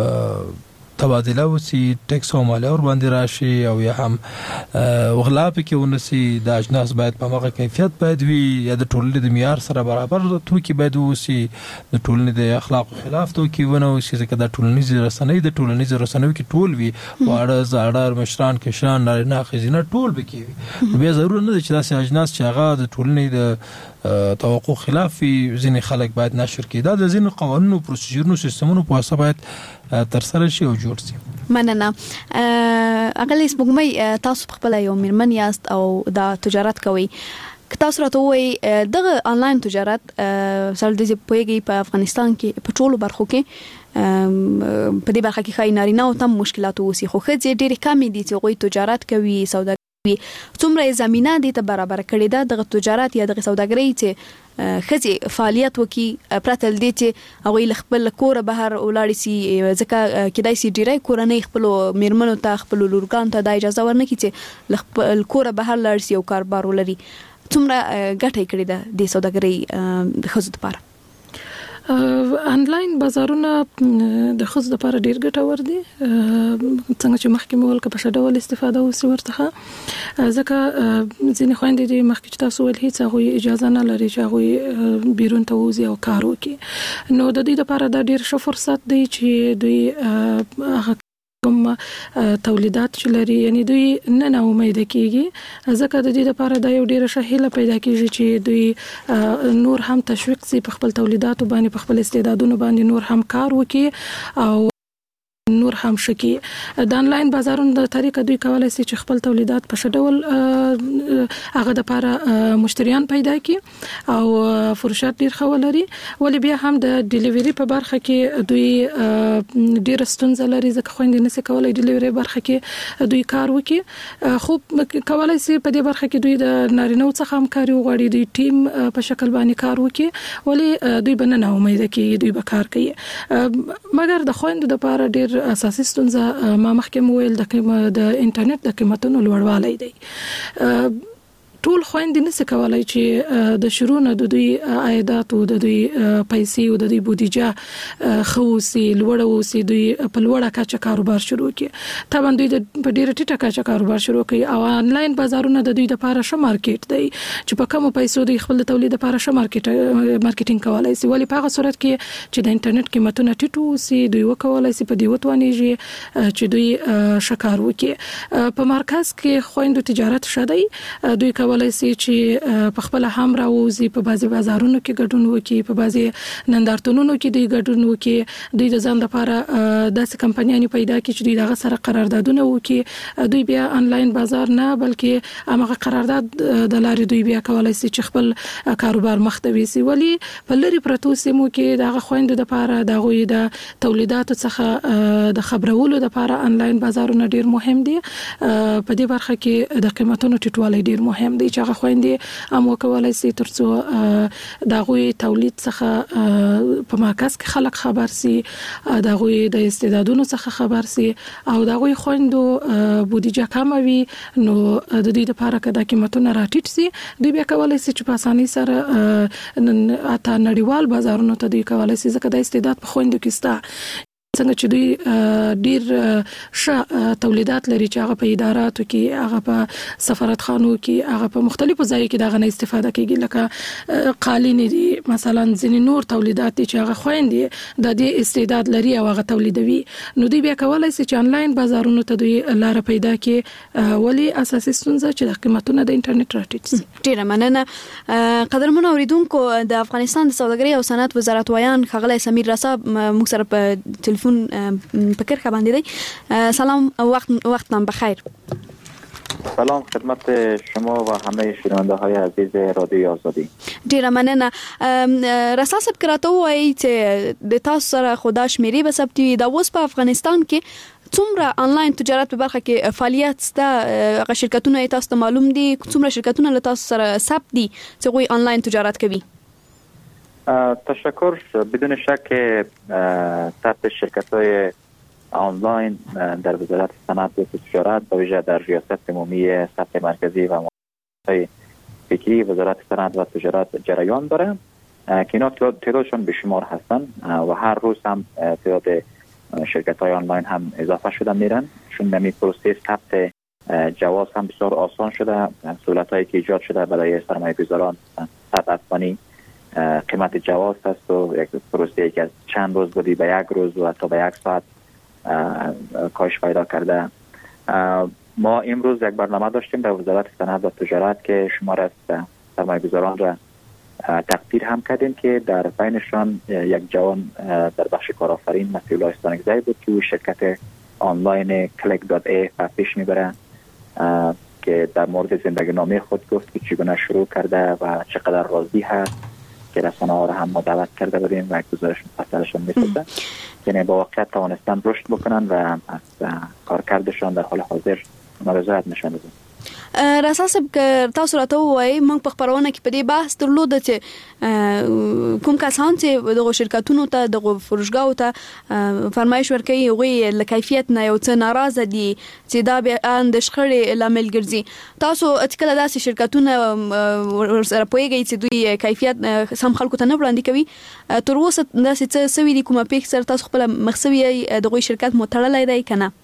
تبادله وسی ټیکس او مالیه ور باندې راشي او یا هم وغلا پکې ونسي د اجناس باید په هغه کیفیت باید وي یا د ټولنې د معیار سره برابر توکي باید وسی د ټولنې د اخلاق خلاف توکي ونه وسی ځکه د ټولنیز رسنۍ د ټولنیز رسنۍ کې ټول وي واړه زاړه مشران کشران نارینه خزینه ټول بکی وي بیا ضروري نه چې داسې اجناس چې هغه د ټولنې د توقع خلاف ځینې خلک باید نشر کړي. دا د ځینې قوانینو پروسیجرونو سیستمونو په واسطه باید تر سره شي او جوړ شي. مننه. اغلی سپوږمۍ تاسو خپل یو میرمن یاست او دا تجارت کوي که تاسو راته وایي دغه آنلاین تجارت سره د پوهیږي په افغانستان کې په ټولو برخو کې په دې برخه کې خای نارینه او تم مشکلات وسی خو خځې ډېر کم دي چې غوي تجارت کوي سودا څومره زمينه دي ته برابر کړي دا د تجارت یا د سوداګرۍ چې خځې فعالیت وکي پرتل دي چې هغه خپل کور بهر ولاړ سي ځکه کدای سي ډیره کورنۍ خپل میرمنو ته خپل لورګان ته د اجازه ورنکړي چې خپل کور بهر لاړ سي او کاروبار ولري. څومره ګټه کړي ده د سوداګرۍ د خځو لپاره؟ آنلاین بازارونه د خصوص لپاره ډیر ګټور دي څنګه چې مخکې مول کې په شډول استفاده وسی ورته ځکه ځینې خويندې د مخکې چې تاسو ول هیڅ هغه اجازه نه لري چې هغه بیرون ته وځي او کار وکړي نو د دې لپاره دا ډیر ښه فرصت دی چې دوی هغه کوم تولیدات چې لري یعنی دوی نه نه امید کیږي ځکه د دې لپاره دا یو ډیره شهیله پیدا کیږي چې دوی نور هم تشویق سي په خپل تولیدات باندې په خپل استعدادونو باندې نور هم کار وکړي او نور هم شکی. د آنلاین بازارونو د طریقه دوی کولای شي چې خپل تولیدات په شډول هغه د لپاره مشتریان پیدا کړي او فروشات ډیر خو لري ولې بیا هم د ډیلیوري په برخه کې دوی ډیر ستونزه لري ځکه خويندې نشي کولای ډیلیوري برخه کې دوی کار وکړي خو کولای شي په دې برخه کې دوی د نارینه څخه همکاري وغواړي دوی ټیم په شکل باندې کار وکړي ولې دوی بنه نه امید کیږي دوی به کار کوي مګر د خويندو د لپاره ډیر اساسي ستونزه ما مخکې ویل د د انټرنیټ د قیمتونو لوړوالی دی ټول خويندې نس کولای چې د شروع نه د دوی عایدات او د دوی پیسې او د دوی بودیجه خوسي لوړوسي دوی په لوړه کچه کاروبار شروع کړي طبعا دوی د په ډیره ټیټه کچه کاروبار شروع کړي او انلاین بازارونه د دوی لپاره ښه مارکیټ دی چې په کومو پیسو دوی خپل تولید لپاره ښه مارکیټ مارکیټینګ کولای شي ولی په هغه صورت کې چې د انټرنیټ قیمتونه ټیټ وي دوی وکولای شي په دې وتوانیږي چې دوی شکار وکړي په مرکز کې خويندو تجارت شدي دوی کولای شي چې په خپل هم راوځي په بازي بازارونو کې ګډون وکړي په بازي نندارتونونو کې دوی ګډون وکړي دوی د ځان لپاره داسې کمپنیانې پیدا کړي چې دوی دغه سره قراردادونه وکړي دوی بیا انلاین بازار نه بلکې هغه قرارداد د لارې دوی بیا کولای شي چې خپل کاروبار مخته ويسي ولی په لری پروتو سیمو کې دغه خويندو لپاره دغه د تولیداتو څخه د خبرولو لپاره انلاین بازارونه ډیر مهم دي په دې برخه کې د قیمتونو ټیټوالی ډیر مهم دی چې هغه خويندې هم وکولای شي ترڅو دغه تولید څخه په مرکز کې خلک خبر سي دغه د استعدادونو څخه خبر سي او دغه خويندو بودیجه کم وي نو د دې لپاره کدا قیمتونه راټیټ سي دوی بیا کولای شي چې په اساني سره اته نړیوال بازارونو ته دوی کولای شي ځکه د استعداد په خويندو کې ستا څنګه چې دوی ډیر ښه تولیدات لري چې هغه په اداراتو کې هغه په سفارتخانو کې هغه په مختلفو ځایو کې دغه نه استفاده کیږي لکه قالین دي مثلا ځینې نور تولیدات دي چې هغه خويندې د دې استعداد لري او هغه تولیدوي نو دوی بیا کولای شي چې انلاین بازارونو ته دوی لار پیدا کړي ولی اساسي ستونزه چې د قیمتونو د انټرنیټ راټیټ شي ډیره مننه قدرمن اوریدونکو د افغانستان د سوداګرۍ او صنعت وزارت ویان خغلی سمیر رسا موږ سره په تلیفون فکر خبر دی سلام وقت وقتتان بخیر سلام خدمت شما و همه شنونده های عزیز رادیوی آزادی ډیره مننه رسا صاحب کراته وایي چې د تاسو سره خداش میری به ثبت وي د اوس په افغانستان کې څومره انلاین تجارت په برخه کې فعالیت ستا هغه شرکتونه تاسو ته معلوم دي څومره شرکتونه له تاسو سره ثبت دي چې غوي انلاین تجارت کوي تشکر بدون شک ثبت شرکت‌های آنلاین در وزارت صنعت و تجارت با ویژه در ریاست عمومی ثبت مرکزی و مؤسسات فکری وزارت صنعت و تجارت جریان داره که اینا تعدادشون بیشمار هستن و هر روز هم تعداد شرکت‌های آنلاین هم اضافه شده میرن چون نمی پروسه ثبت جواز هم بسیار آسان شده سهولت‌هایی که ایجاد شده برای سرمایه‌گذاران ثبت افغانی قیمت جواز هست و یک پروسه که از چند روز بودی به یک روز و تا به یک ساعت کاهش پیدا کرده ما امروز یک برنامه داشتیم در وزارت صنعت و تجارت که شمار از سرمایه‌گذاران را تقدیر هم کردیم که در بینشان یک جوان در بخش کارآفرین مسئول استانگزی بود که شرکت آنلاین کلیک دات ای پیش میبره که در مورد زندگی نامه خود گفت که چگونه شروع کرده و چقدر راضی هست که رسانه ها را هم ما دعوت کرده بودیم و یک گزارش مفصلشون میسازن یعنی با واقعیت توانستن رشد بکنن و از کارکردشان در حال حاضر رضایت نشان بدن. راساس تاسو راته وایي موږ په خبرونه کې په دې بحث درلود چې کوم کسان چې دغه شرکتونو ته دغه فروشګاو ته فرمایش ورکوي هغوی له کیفیت نه یو څه ناراضه دي چې دا به د شخړې لامل ګرځي تاسو کله داسې شرکتونه سره پوهیږئ چې دوی کیفیت سم خلکو ته نه وړاندې کوي تر اوسه داسې څه سوي دي کومه پیښه سره تاسو خپل مخسوي دغه شرکت مو تړلی دی که نه؟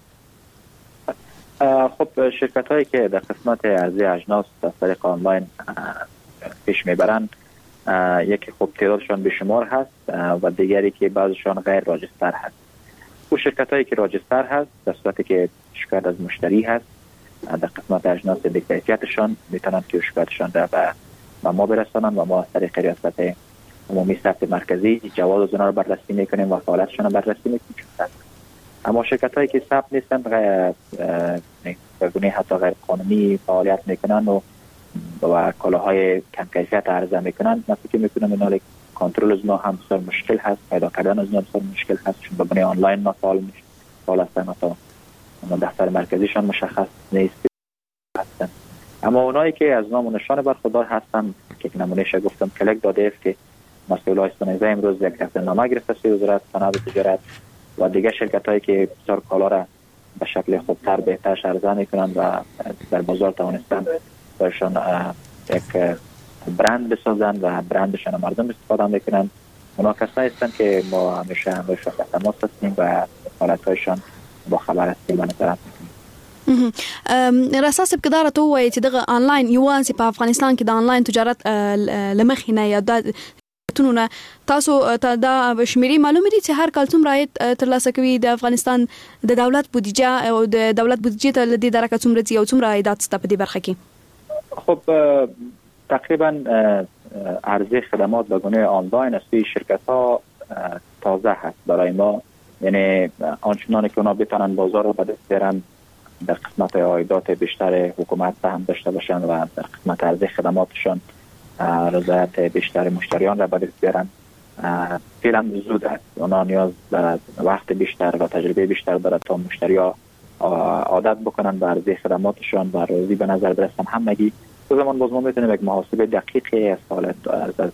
خب شرکت هایی که در قسمت عرضه اجناس از طریق آنلاین پیش میبرند یکی خب تعدادشان بیشمار هست و دیگری که بعضشان غیر راجستر هست. او شرکت هایی که راجستر هست در صورتی که شکایت از مشتری هست در قسمت اجناس کیفیتشان میتونند که شکایتشان را به ما برسانند و ما از طریق ریاست عمومی ثبت مرکزی جواز از اونها رو بررسی میکنیم و فعالیتشان رو بررسی میکنیم. اما شرکت هایی که ثبت نیستن به گونه حتی غیر قانونی فعالیت میکنن و و کالاهای کم کیفیت عرضه میکنن من فکر میکنم اینا کنترل از ما هم بسیار مشکل هست پیدا کردن از ما بسیار مشکل هست چون به گونه آنلاین ما فعال میشه فعال هستن تا دفتر مرکزیشان مشخص نیست هستن. اما اونایی که از نام و نشان برخوردار هستن که نمونهش گفتم کلیک داده است که مسئول استانگزی امروز یک دفترنامه گرفته است وزارت صنعت و تجارت و دیگه شرکت هایی که بسیار کالا را به شکل خوبتر بهتر عرضه میکنند و در بازار توانستن برشان یک برند بسازن و برندشان مردم استفاده میکنن. اونا کسایی هستن که ما همیشه همشون در تماس هستیم و حالتهایشان با خبر هستیم و نظارت میکنیم. راساس بقدره تو چې دغه آنلاین یوازې په افغانستان کې د آنلاین تجارت لمخې نه یا د تونونه تاسو ته دا شمیرې معلومه دي چې هر کال څومره عاید ترلاسه کوي د افغانستان د دولت بودیجه او د دولت بودیجه ته لدی درکه څومره دي او څومره عایدات ست په دې برخه کې؟ خب تقریبا عرضه خدمات به گونه آنلاین از سوی شرکت ها تازه هست برای ما، یعنی آنچنانی که اونا بتونن بازار رو به دست بیارن در قسمت عایدات بیشتر حکومت هم داشته باشن و در قسمت عرضه خدماتشان رضایت بیشتر مشتریان را به دست بیارن فعلا زود است. اونا نیاز به وقت بیشتر و تجربه بیشتر دارد تا مشتری ها عادت بکنن به عرضه خدماتشان و روزی به نظر برسن همگی. تو زمان باز ما میتونیم یک محاسبه دقیقی از حالت از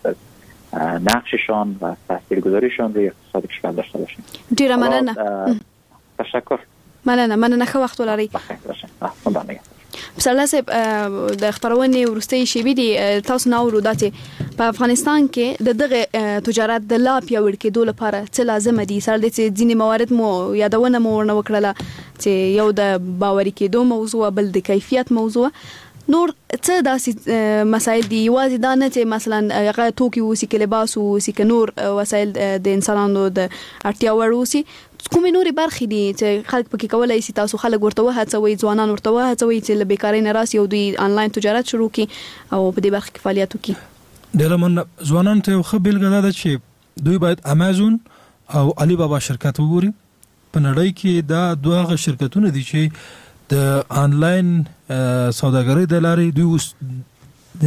نقششان و تاثیرگذاریشان روی اقتصاد کشور داشته باشیم. ډیره مننه. تشکر. مننه مننه ښه وخت ولرئ. بخیر باشه. ممنون. پسرلا صاحب د خبرونه ورستي شی دي تاسو نو ورو داتې په افغانستان کې د دغه تجارت د لا پیاوړ کېدو لپاره څه لازم دي؟ سره د ځینې موارد مو یادونه مو ورنه وکړه چې یو د باوري کېدو موضوع بل د کیفیت موضوع نور څه داسې مسایل دي یوازې دا نه چې مثلا هغه توکي وسی کې لباس وسی کې نور وسایل د انسانانو د اړتیا وړ وسی کومې نورې برخې دي چې خلک پکې کولای شي تاسو خلک ورته وهڅوي ځوانان ورته وهڅوي چې له بیکارۍ نه راسي او دوی آنلاین تجارت شروع کړي او په دې برخه کې فعالیت وکړي؟ ډېر من ځوانان ته یو ښه بیلګه ده چې دوی باید امازون او علی بابا شرکت وګوري. په نړۍ کې دا دوه شرکتونه دي چې د آنلاین سوداګرۍ د لارې دوی اوس د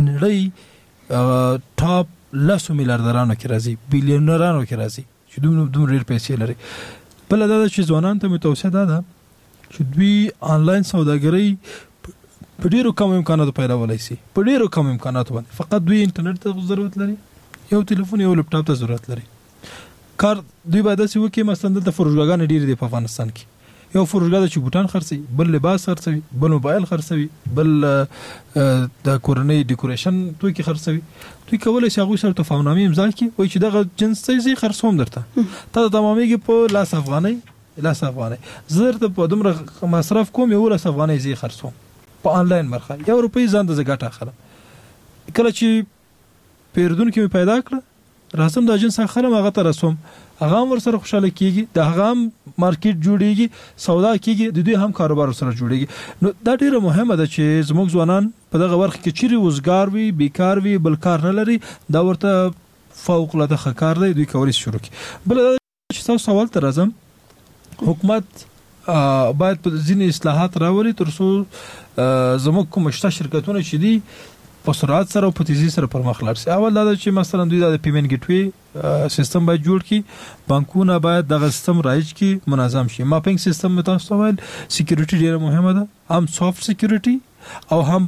نړۍ ټاپ لسو میلیارډرانو کې راځي، بیلیونرانو کې راځي چې دوی دوی ډېر پیسې لري. بل دا چې ځوانان ته متوسه ده چې دوی آنلاین سوداګرۍ په ډیرو کم امکاناتو پیدا ولای شي، په ډیرو کم امکاناتو باندې فقط دوی انټرنیټ ته ضرورت لري، یو ټلیفون یو لپټاپ ته ضرورت لري. کار دوی باید چې وکي مثلا د فروشګاګانې ډیر دي په افغانستان کې، یو فروشګا چې بوتان خرڅي، بل لباس خرڅوي، بل موبایل خرڅوي، بل د کورنۍ ډیکوریشن توکي کې خرڅوي. دوی کولای شي هغه سره تفاهمنامه امضا کړي وایي چې دغه جنس څه خرڅوم درته تا تمامېږي په لاس افغاني لاس افغاني زر ته په دومره مصرف کوم یو لاس افغاني زی خرڅوم په آنلاین مرخه یو روپۍ ځان د زګټه اخلم. کله چې پیرودونکو پیدا کړ راسم د جنس اخلم هغه ته رسوم، هغه ور سره خوشاله کیږي، د هغه مارکیټ جوړیږي، سودا کیږي، د دوی هم کاروبار سره جوړیږي. نو دا ډیره مهمه ده چې زموږ ځوانان په دغه ورخ کې چیرې وزګار وي، بیکار وي، بل کار نه لري، دا ورته فوق العاده ښه کار دی، دوی کولی شروع کړي. بل چې تاسو سوال ته راځم، حکومت باید په ځینې اصلاحات راولي ترڅو زموږ کوم شته شرکتونه چې دي په سرعت سره او په تیزی سره پرمخ لاړ شي. اول دا چې مثلا دوی د پیمنټ ګیټ وی سیستم باید جوړ کړي، بانکونه باید دغه سیستم رایج کړي، منظم شي. ماپینګ سیستم متاسو وایي سکیورټي ډیره مهمه ده، هم سافت سکیورټي او هم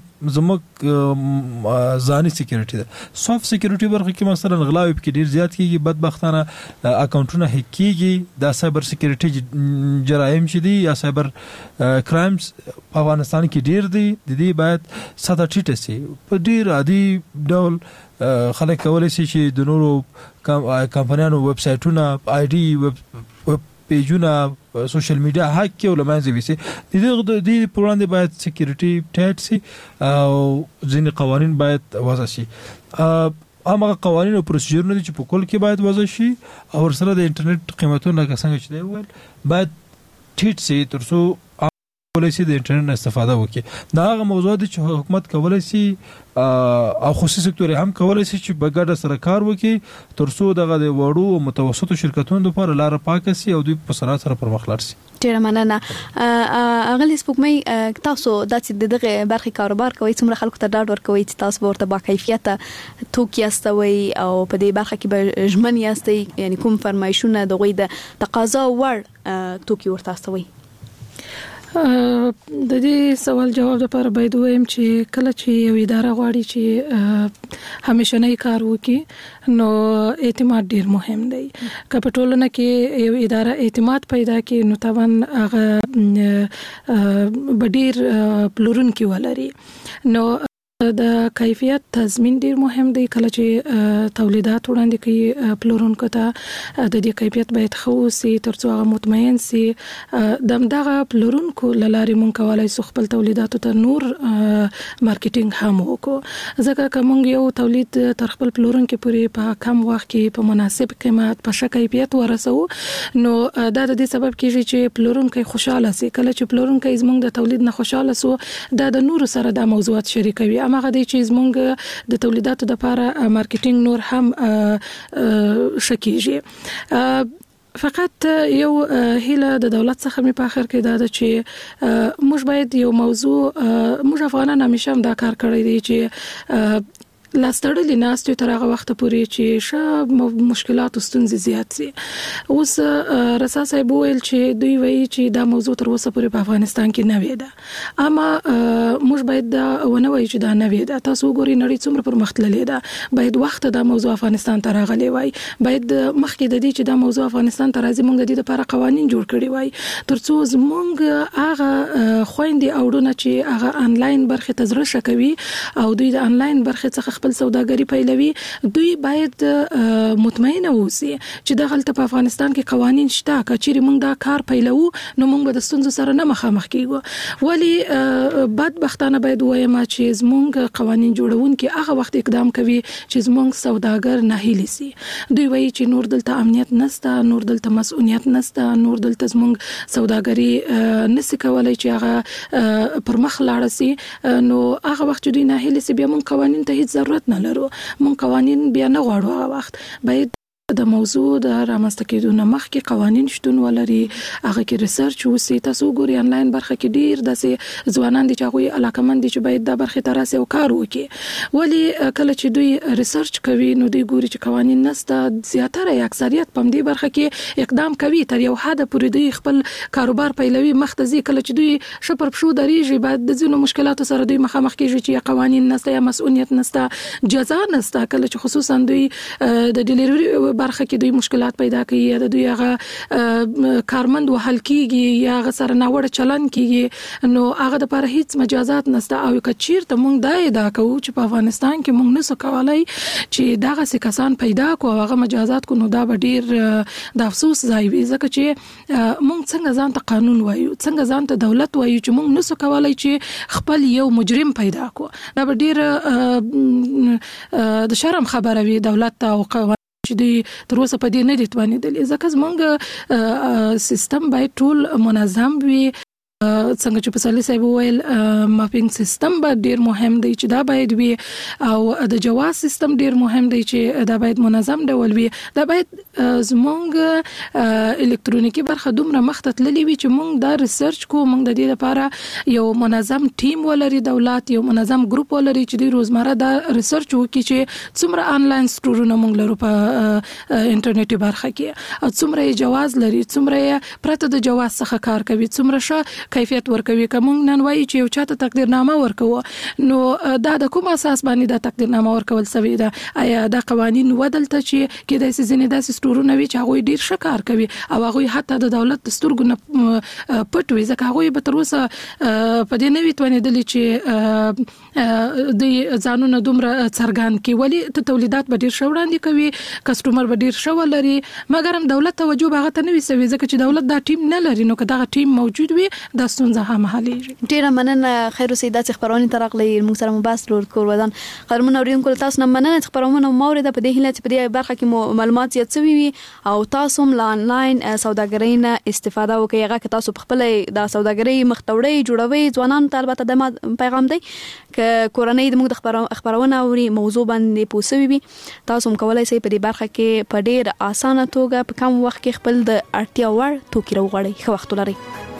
زموږ ځاني سکیورټي ده. سافت سکیورټي برخه کې مثلا غلاوي کې ډیر زیات کیږي، بدبختانه اکاونټونه هک کیږي، دا سایبر سکیورټي جرایم چې دي یا سایبر کرایمز په افغانستان کې ډیر دي، د دې باید ساده ټیټه سي. په ډیر عادي ډول خلک کولای شي چې د نورو کمپنیانو ویب سایټونه آی ډي ویب پیجونه سوشل میډیا هک کې ولمنځه وي سي. د دې د دې پروګرام باید سکیورټي ټیټ سي او ځینې قوانين باید وضع شي. هغه قوانين او پروسیجرونه چې په کول کې باید وضع شي او سره د انټرنیټ قیمتونه لکه څنګه چې دی ویل باید ټیټ سي ترڅو کولای شي د انټرنیټ استفاده وکړي. دا هغه موضوع دي چې حکومت کولای شي او خصوصي سکتور هم کولای شي چې په ګډه سره کار وکړي ترڅو دغه د وړو او متوسطو شرکتونو لپاره لار پاکه شي او دوی په سرعت سره پرمخ لاړ شي. ډیره مننه. اغلی سپوږمۍ تاسو د دغه برخې کاروبار کوي، څومره خلکو ته ډاډ ورکوي چې تاسو ورته با کیفیته توکي استوي او په دې برخه کې به ژمن یاستئ، یعنی کوم فرمایشونه دغه د تقاضا وړ توکي ورته استوي؟ د دې سوال جواب لپاره باید وایم چې کله چې یو اداره غواړي چې همیشنی کار وکړي نو اعتماد ډیر مهم دی. که په ټولنه کې یو اداره اعتماد پیدا کړي نو طبعا هغه ډیر پلورونکي ولري. نو د کیفیت تضمین ډیر مهم دی. کله چې تولیدات وړاندې کوي پلورونکو ته د دې کیفیت باید ښه وي ترڅو هغه مطمئن سي. د دغه پلورونکو لارې مونږ کولای شو خپل تولیداتو ته نور مارکیټینګ هم وکړو. ځکه که مونږ یو تولید تر خپل پلورونکو پورې په کم وخت کې په مناسب قیمت په ښه کیفیت ورسو نو دا د دې سبب کیږي چې پلورونکو خوشاله سي. کله چې پلورونکو زمونږ د تولید نه خوشاله سو دا د نور سره د موضوعات شریکوي. هغه د چیز مونږ د تولیداتو د لپاره مارکیټینګ نور هم شکیږي. فقط یو هیله د دولت څخه می په اخر کې دا ده چې موږ باید یو موضوع موږ افغانان همیشه هم دا کار کړی دی چې لاستړلې ناستې تر هغه وخت پورې چې شه مشکلات او ستونزې زیات سي. اوس رسا صاحب ویل چې دوی وایي چې دا موضوع تر اوسه پورې په افغانستان کې نه وي ده، اما موږ باید دا ونه وایو چې دا نه وي ده. تاسو وګورئ نړۍ څومره پرمختللې ده، باید وخت دا موضوع افغانستان ته راغلی وای، باید مخکې د دې چې دا موضوع افغانستان ته راځي موږ د دې لپاره قوانين جوړ کړي وای ترڅو زموږ هغه خويندې اوډونه چې هغه انلاین برخه تزره شکوي او دوی د انلاین برخه څخه خپل سوداګری پیلوي دوی باید مطمئن اوسي چې د غلطه په افغانستان کې قوانين شته. کچېری موږ دا کار پیلو نو موږ به د ستونزو سره نه مخامخ کیږو. ولی بدبختانه باید وایم چې زموږ قوانين جوړون کې هغه وخت اقدام کوي چې زموږ سوداګر نه هیلي سي. دوی وایي چې نور دلته امنیت نشته، نور دلته مسؤلیت نشته، نور دلته زموږ سوداګری نشي کولای چې هغه پر مخ لاړ سي. نو هغه وخت چې دوی نه هیلي سي بیا موږ قوانين ته هیڅ ضرورت نه لرو. مون قوانين بیا نه غواړو. هغه وخت باید د موضوع د رامنځته کېدو نه مخکې قوانين شتون ولري، هغه کې ریسرچ وسی. تاسو ګوري انلاین برخه کې ډیر داسې ځوانان دي چې هغه علاقمند دي چې باید د برخه تراسه او کار وکړي. ولی کله چې دوی ریسرچ کوي نو دوی ګوري چې قوانين نسته، زیاتره اکثریت په دې برخه کې اقدام کوي تر یو حد پورې دوی خپل کاروبار پیلوي مختزي. کله چې دوی شپر پښو دریږي بعد د ځینو مشکلاتو سره دوی مخامخ کیږي چې قوانين نسته یا مسؤلیت نسته، جزا نسته. کله چې خصوصا دوی د ډیلیوري برخه کې دوی مشکلات پیدا کوي یا د دوی هغه کارمند وهل کیږي یا هغه سره ناوړه چلن کیږي نو هغه د لپاره هیڅ مجازات نشته. او کچیر ته مونږ دا ادعا کوو چې په افغانستان کې مونږ نسو کولای چې دغه کسان پیدا کو هغه مجازات کو نو دا به ډیر د افسوس ځای وي. ځکه چې مونږ څنګه ځان ته قانون وایو، څنګه ځان ته دولت وایو چې مونږ نسو کولای چې خپل یو مجرم پیدا کو. دا به ډیر د شرم خبره وي دولت ته او چې دوی تر اوسه په دې نه دي توانېدلي. ځکه زموږ سیستم باید ټول منظم وي. څنګه چې په سالي صاحب ویل ماپینګ سیستم به ډیر مهم دی چې دا باید وي او د جواز سیستم ډیر مهم دی چې دا باید منظم ډول وي. دا باید زموږ الکترونیکی برخه دومره مخته تللی وي چې موږ دا ریسرچ کو، موږ د دې لپاره یو منظم ټیم ولري، دولت یو منظم ګروپ ولري چې د روزمره دا ریسرچ وکړي چې څومره انلاین سټورونه موږ لرو په انټرنیټي برخه کې او څومره جواز لري، څومره پرته د جواز څخه کار کوي، څومره ښه کیفیت ورکوي. کوم نن وایي چې یو چاته تقدیرنامه ورکوه نو دا د کوم اساس باندې دا تقدیرنامه ورکول سوي ده؟ آیا دا قوانين ودلته چې کې د سيزنې داسې ستورونه وي چې هغه ډیر شکار کوي او هغه حتی د دولت د ستورګو نه پټ وي؟ ځکه هغه به تر اوسه په دې نوي توانېدل چې د ځانونه دومره څرګند کی ولی ته تولیدات به ډیر شو وړاندې کوي، کسټمر به ډیر شو لري، مګر هم دولت توجه به هغه ته نه وي سوي ځکه چې دولت دا ټیم نه لري. نو که دا ټیم موجود وي دا ستونزه هم حلېږي. ډیره مننه خیر سیدا چې خبرونه ترغلي موږ سره مباحث لور کول ودان قدرمن اوریدونکو تاسو نه مننه چې خبرونه مورید په دې هله چې په دې برخه کې معلومات زیات شوي وي او تاسو هم آنلاین سوداګرۍ نه استفاده وکړئ. هغه که تاسو خپل د سوداګرۍ مختوړې جوړوي ځوانان ته البته د پیغام دی ک کورنۍ د موږ د خبرونه اوري موضوع باندې پوسوي وي تاسو هم کولای شئ په دې برخه کې په ډیر اسانه توګه په کم وخت کې خپل د اړتیا وړ توکي راوغړئ. ښه وخت ولرئ.